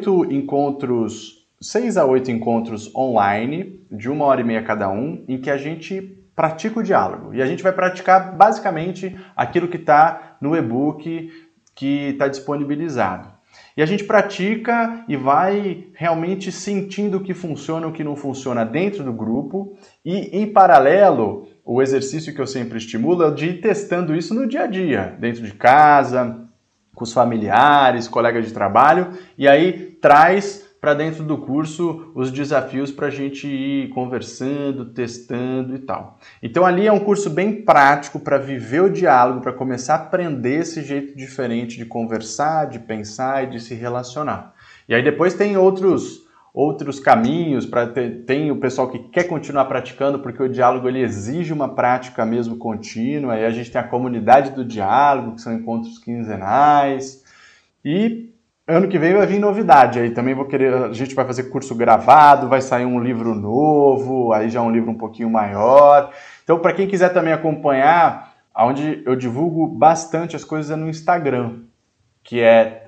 6 a 8 encontros online, de 1h30 cada um, em que a gente pratica o diálogo. E a gente vai praticar basicamente aquilo que está no e-book que está disponibilizado. E a gente pratica e vai realmente sentindo o que funciona e o que não funciona dentro do grupo. E, em paralelo, o exercício que eu sempre estimulo é o de ir testando isso no dia a dia, dentro de casa, com os familiares, colegas de trabalho, e aí traz para dentro do curso os desafios para a gente ir conversando, testando e tal. Então ali é um curso bem prático para viver o diálogo, para começar a aprender esse jeito diferente de conversar, de pensar e de se relacionar. E aí depois tem outros caminhos, tem o pessoal que quer continuar praticando, porque o diálogo ele exige uma prática mesmo contínua, aí a gente tem a comunidade do diálogo, que são encontros quinzenais, e ano que vem vai vir novidade, aí também a gente vai fazer curso gravado, vai sair um livro novo, aí já um livro um pouquinho maior. Então, para quem quiser também acompanhar, onde eu divulgo bastante as coisas é no Instagram, que é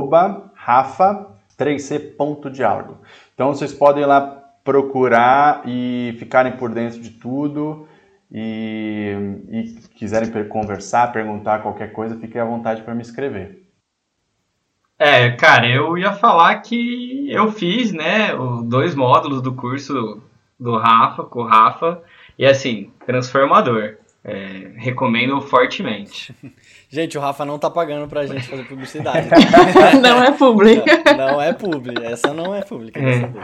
@rafa3c.diálogo. Então, vocês podem ir lá procurar e ficarem por dentro de tudo e quiserem conversar, perguntar qualquer coisa, fiquem à vontade para me escrever. Cara, eu ia falar que eu fiz, né, os 2 módulos do curso do Rafa, com o Rafa, e assim, transformador. Recomendo fortemente. Gente, o Rafa não tá pagando pra gente fazer publicidade. Não é público. Não é público, essa não é pública.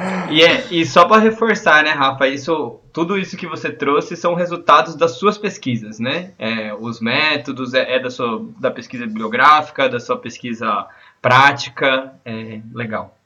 E só para reforçar, né, Rafa, tudo isso que você trouxe são resultados das suas pesquisas, né? Os métodos, da pesquisa bibliográfica, da sua pesquisa prática, legal.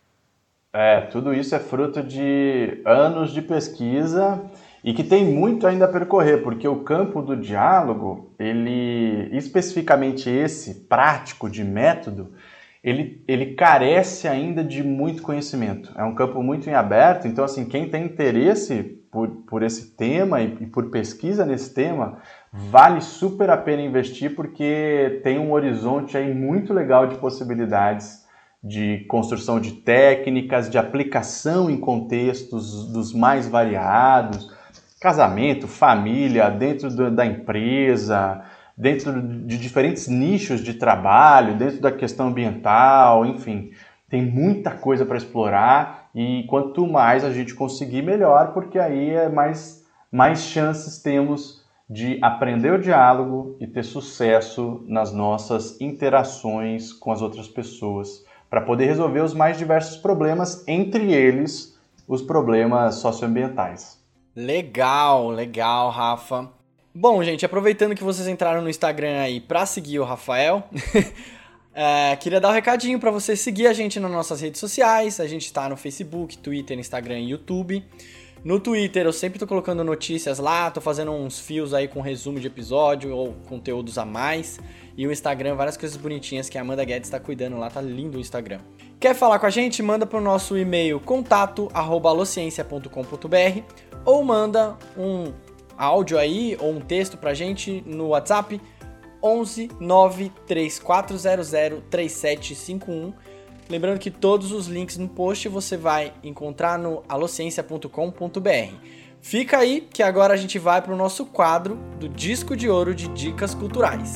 Tudo isso é fruto de anos de pesquisa e que tem muito ainda a percorrer, porque o campo do diálogo, ele, especificamente esse prático de método, ele carece ainda de muito conhecimento. É um campo muito em aberto, então assim, quem tem interesse por esse tema e por pesquisa nesse tema, vale super a pena investir, porque tem um horizonte aí muito legal de possibilidades de construção de técnicas, de aplicação em contextos dos mais variados, casamento, família, dentro da empresa, dentro de diferentes nichos de trabalho, dentro da questão ambiental, enfim, tem muita coisa para explorar e quanto mais a gente conseguir, melhor, porque aí mais chances temos de aprender o diálogo e ter sucesso nas nossas interações com as outras pessoas, para poder resolver os mais diversos problemas, entre eles os problemas socioambientais. Legal, Rafa. Bom, gente, aproveitando que vocês entraram no Instagram aí para seguir o Rafael, queria dar um recadinho para você seguir a gente nas nossas redes sociais. A gente está no Facebook, Twitter, Instagram e YouTube. No Twitter eu sempre tô colocando notícias lá, tô fazendo uns fios aí com resumo de episódio ou conteúdos a mais. E o Instagram, várias coisas bonitinhas que a Amanda Guedes tá cuidando lá, tá lindo o Instagram. Quer falar com a gente? Manda pro nosso e-mail contato@alociência.com.br ou manda um áudio aí ou um texto pra gente no WhatsApp 11 93400 3751. Lembrando que todos os links no post você vai encontrar no alociência.com.br. Fica aí que agora a gente vai para o nosso quadro do Disco de Ouro de Dicas Culturais.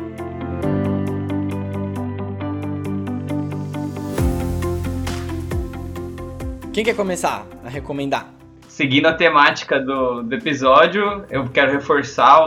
Quem quer começar a recomendar? Seguindo a temática do episódio, eu quero reforçar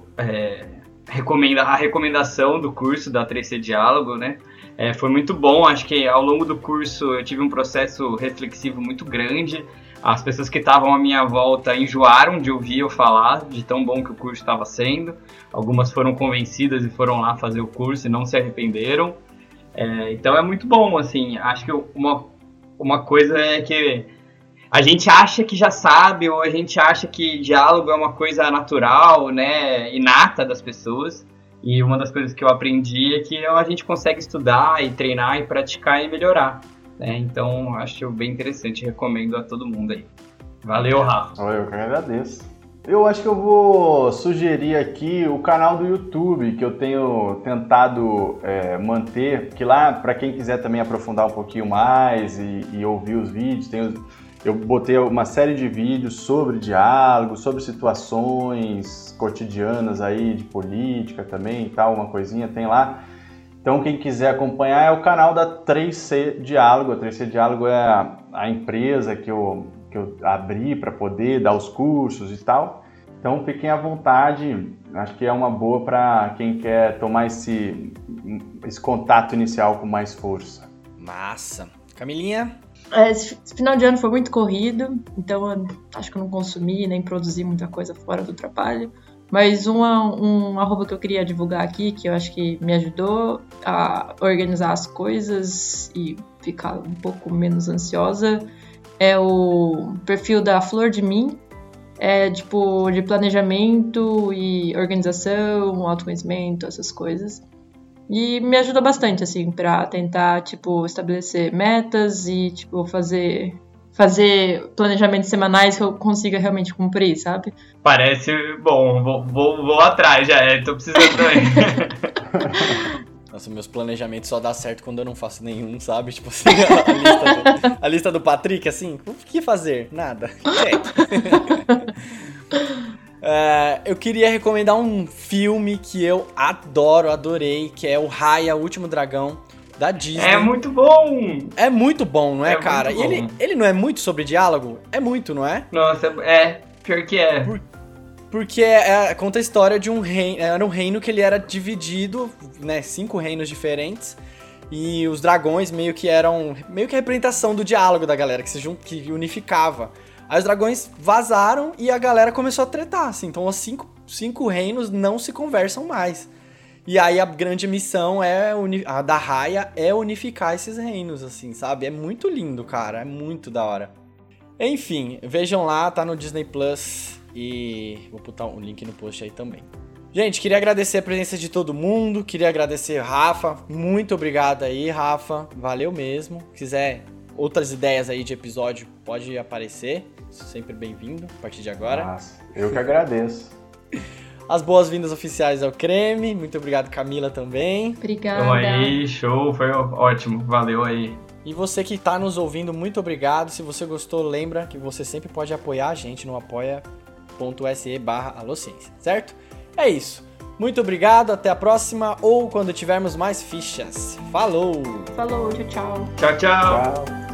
a recomendação do curso da 3C Diálogo, né? Foi muito bom, acho que ao longo do curso eu tive um processo reflexivo muito grande. As pessoas que estavam à minha volta enjoaram de ouvir eu falar, de tão bom que o curso estava sendo. Algumas foram convencidas e foram lá fazer o curso e não se arrependeram. Então é muito bom, assim, acho que uma coisa é que a gente acha que já sabe, ou a gente acha que diálogo é uma coisa natural, né, inata das pessoas. E uma das coisas que eu aprendi é que a gente consegue estudar e treinar e praticar e melhorar, né? Então, acho bem interessante, recomendo a todo mundo aí. Valeu, Rafa. Eu que agradeço. Eu acho que eu vou sugerir aqui o canal do YouTube, que eu tenho tentado manter, que lá, para quem quiser também aprofundar um pouquinho mais e ouvir os vídeos, eu botei uma série de vídeos sobre diálogo, sobre situações cotidianas aí, de política também e tal, uma coisinha tem lá. Então, quem quiser acompanhar é o canal da 3C Diálogo. A 3C Diálogo é a empresa que eu abri para poder dar os cursos e tal. Então, fiquem à vontade. Acho que é uma boa para quem quer tomar esse contato inicial com mais força. Massa. Camilinha? Esse final de ano foi muito corrido, então eu acho que eu não consumi nem produzi muita coisa fora do trabalho. Mas um arroba que eu queria divulgar aqui, que eu acho que me ajudou a organizar as coisas e ficar um pouco menos ansiosa, é o perfil da Flor de Mim. É tipo de planejamento e organização, autoconhecimento, essas coisas. E me ajudou bastante, assim, pra tentar, tipo, estabelecer metas e, tipo, fazer planejamentos semanais que eu consiga realmente cumprir, sabe? Parece bom, vou atrás já, tô precisando também. Nossa, meus planejamentos só dá certo quando eu não faço nenhum, sabe? Tipo assim, a lista do Patrick, assim, o que fazer? Nada. Eu queria recomendar um filme que eu adorei, que é o Raya, o Último Dragão, da Disney. É muito bom! É muito bom, não é, cara? Muito bom. Ele não é muito sobre diálogo? É muito, não é? Nossa, pior que é. Porque conta a história de um reino. Era um reino que ele era dividido, né? 5 reinos diferentes. E os dragões meio que eram a representação do diálogo da galera, que unificava. Aí os dragões vazaram e a galera começou a tretar, assim. Então os cinco reinos não se conversam mais. E aí a grande missão a da Raya é unificar esses reinos, assim, sabe? É muito lindo, cara. É muito da hora. Enfim, vejam lá, tá no Disney Plus. E vou botar um link no post aí também. Gente, queria agradecer a presença de todo mundo. Queria agradecer Rafa. Muito obrigado aí, Rafa. Valeu mesmo. Se quiser outras ideias aí de episódio, pode aparecer. Sempre bem-vindo a partir de agora. Nossa, eu que agradeço. As boas-vindas oficiais ao Creme. Muito obrigado, Camila, também. Obrigada. Então aí, show, foi ótimo. Valeu aí. E você que está nos ouvindo, muito obrigado. Se você gostou, lembra que você sempre pode apoiar a gente no apoia.se/alociência, certo? É isso. Muito obrigado, até a próxima ou quando tivermos mais fichas. Falou! Falou, tchau, tchau. Tchau, tchau. Tchau.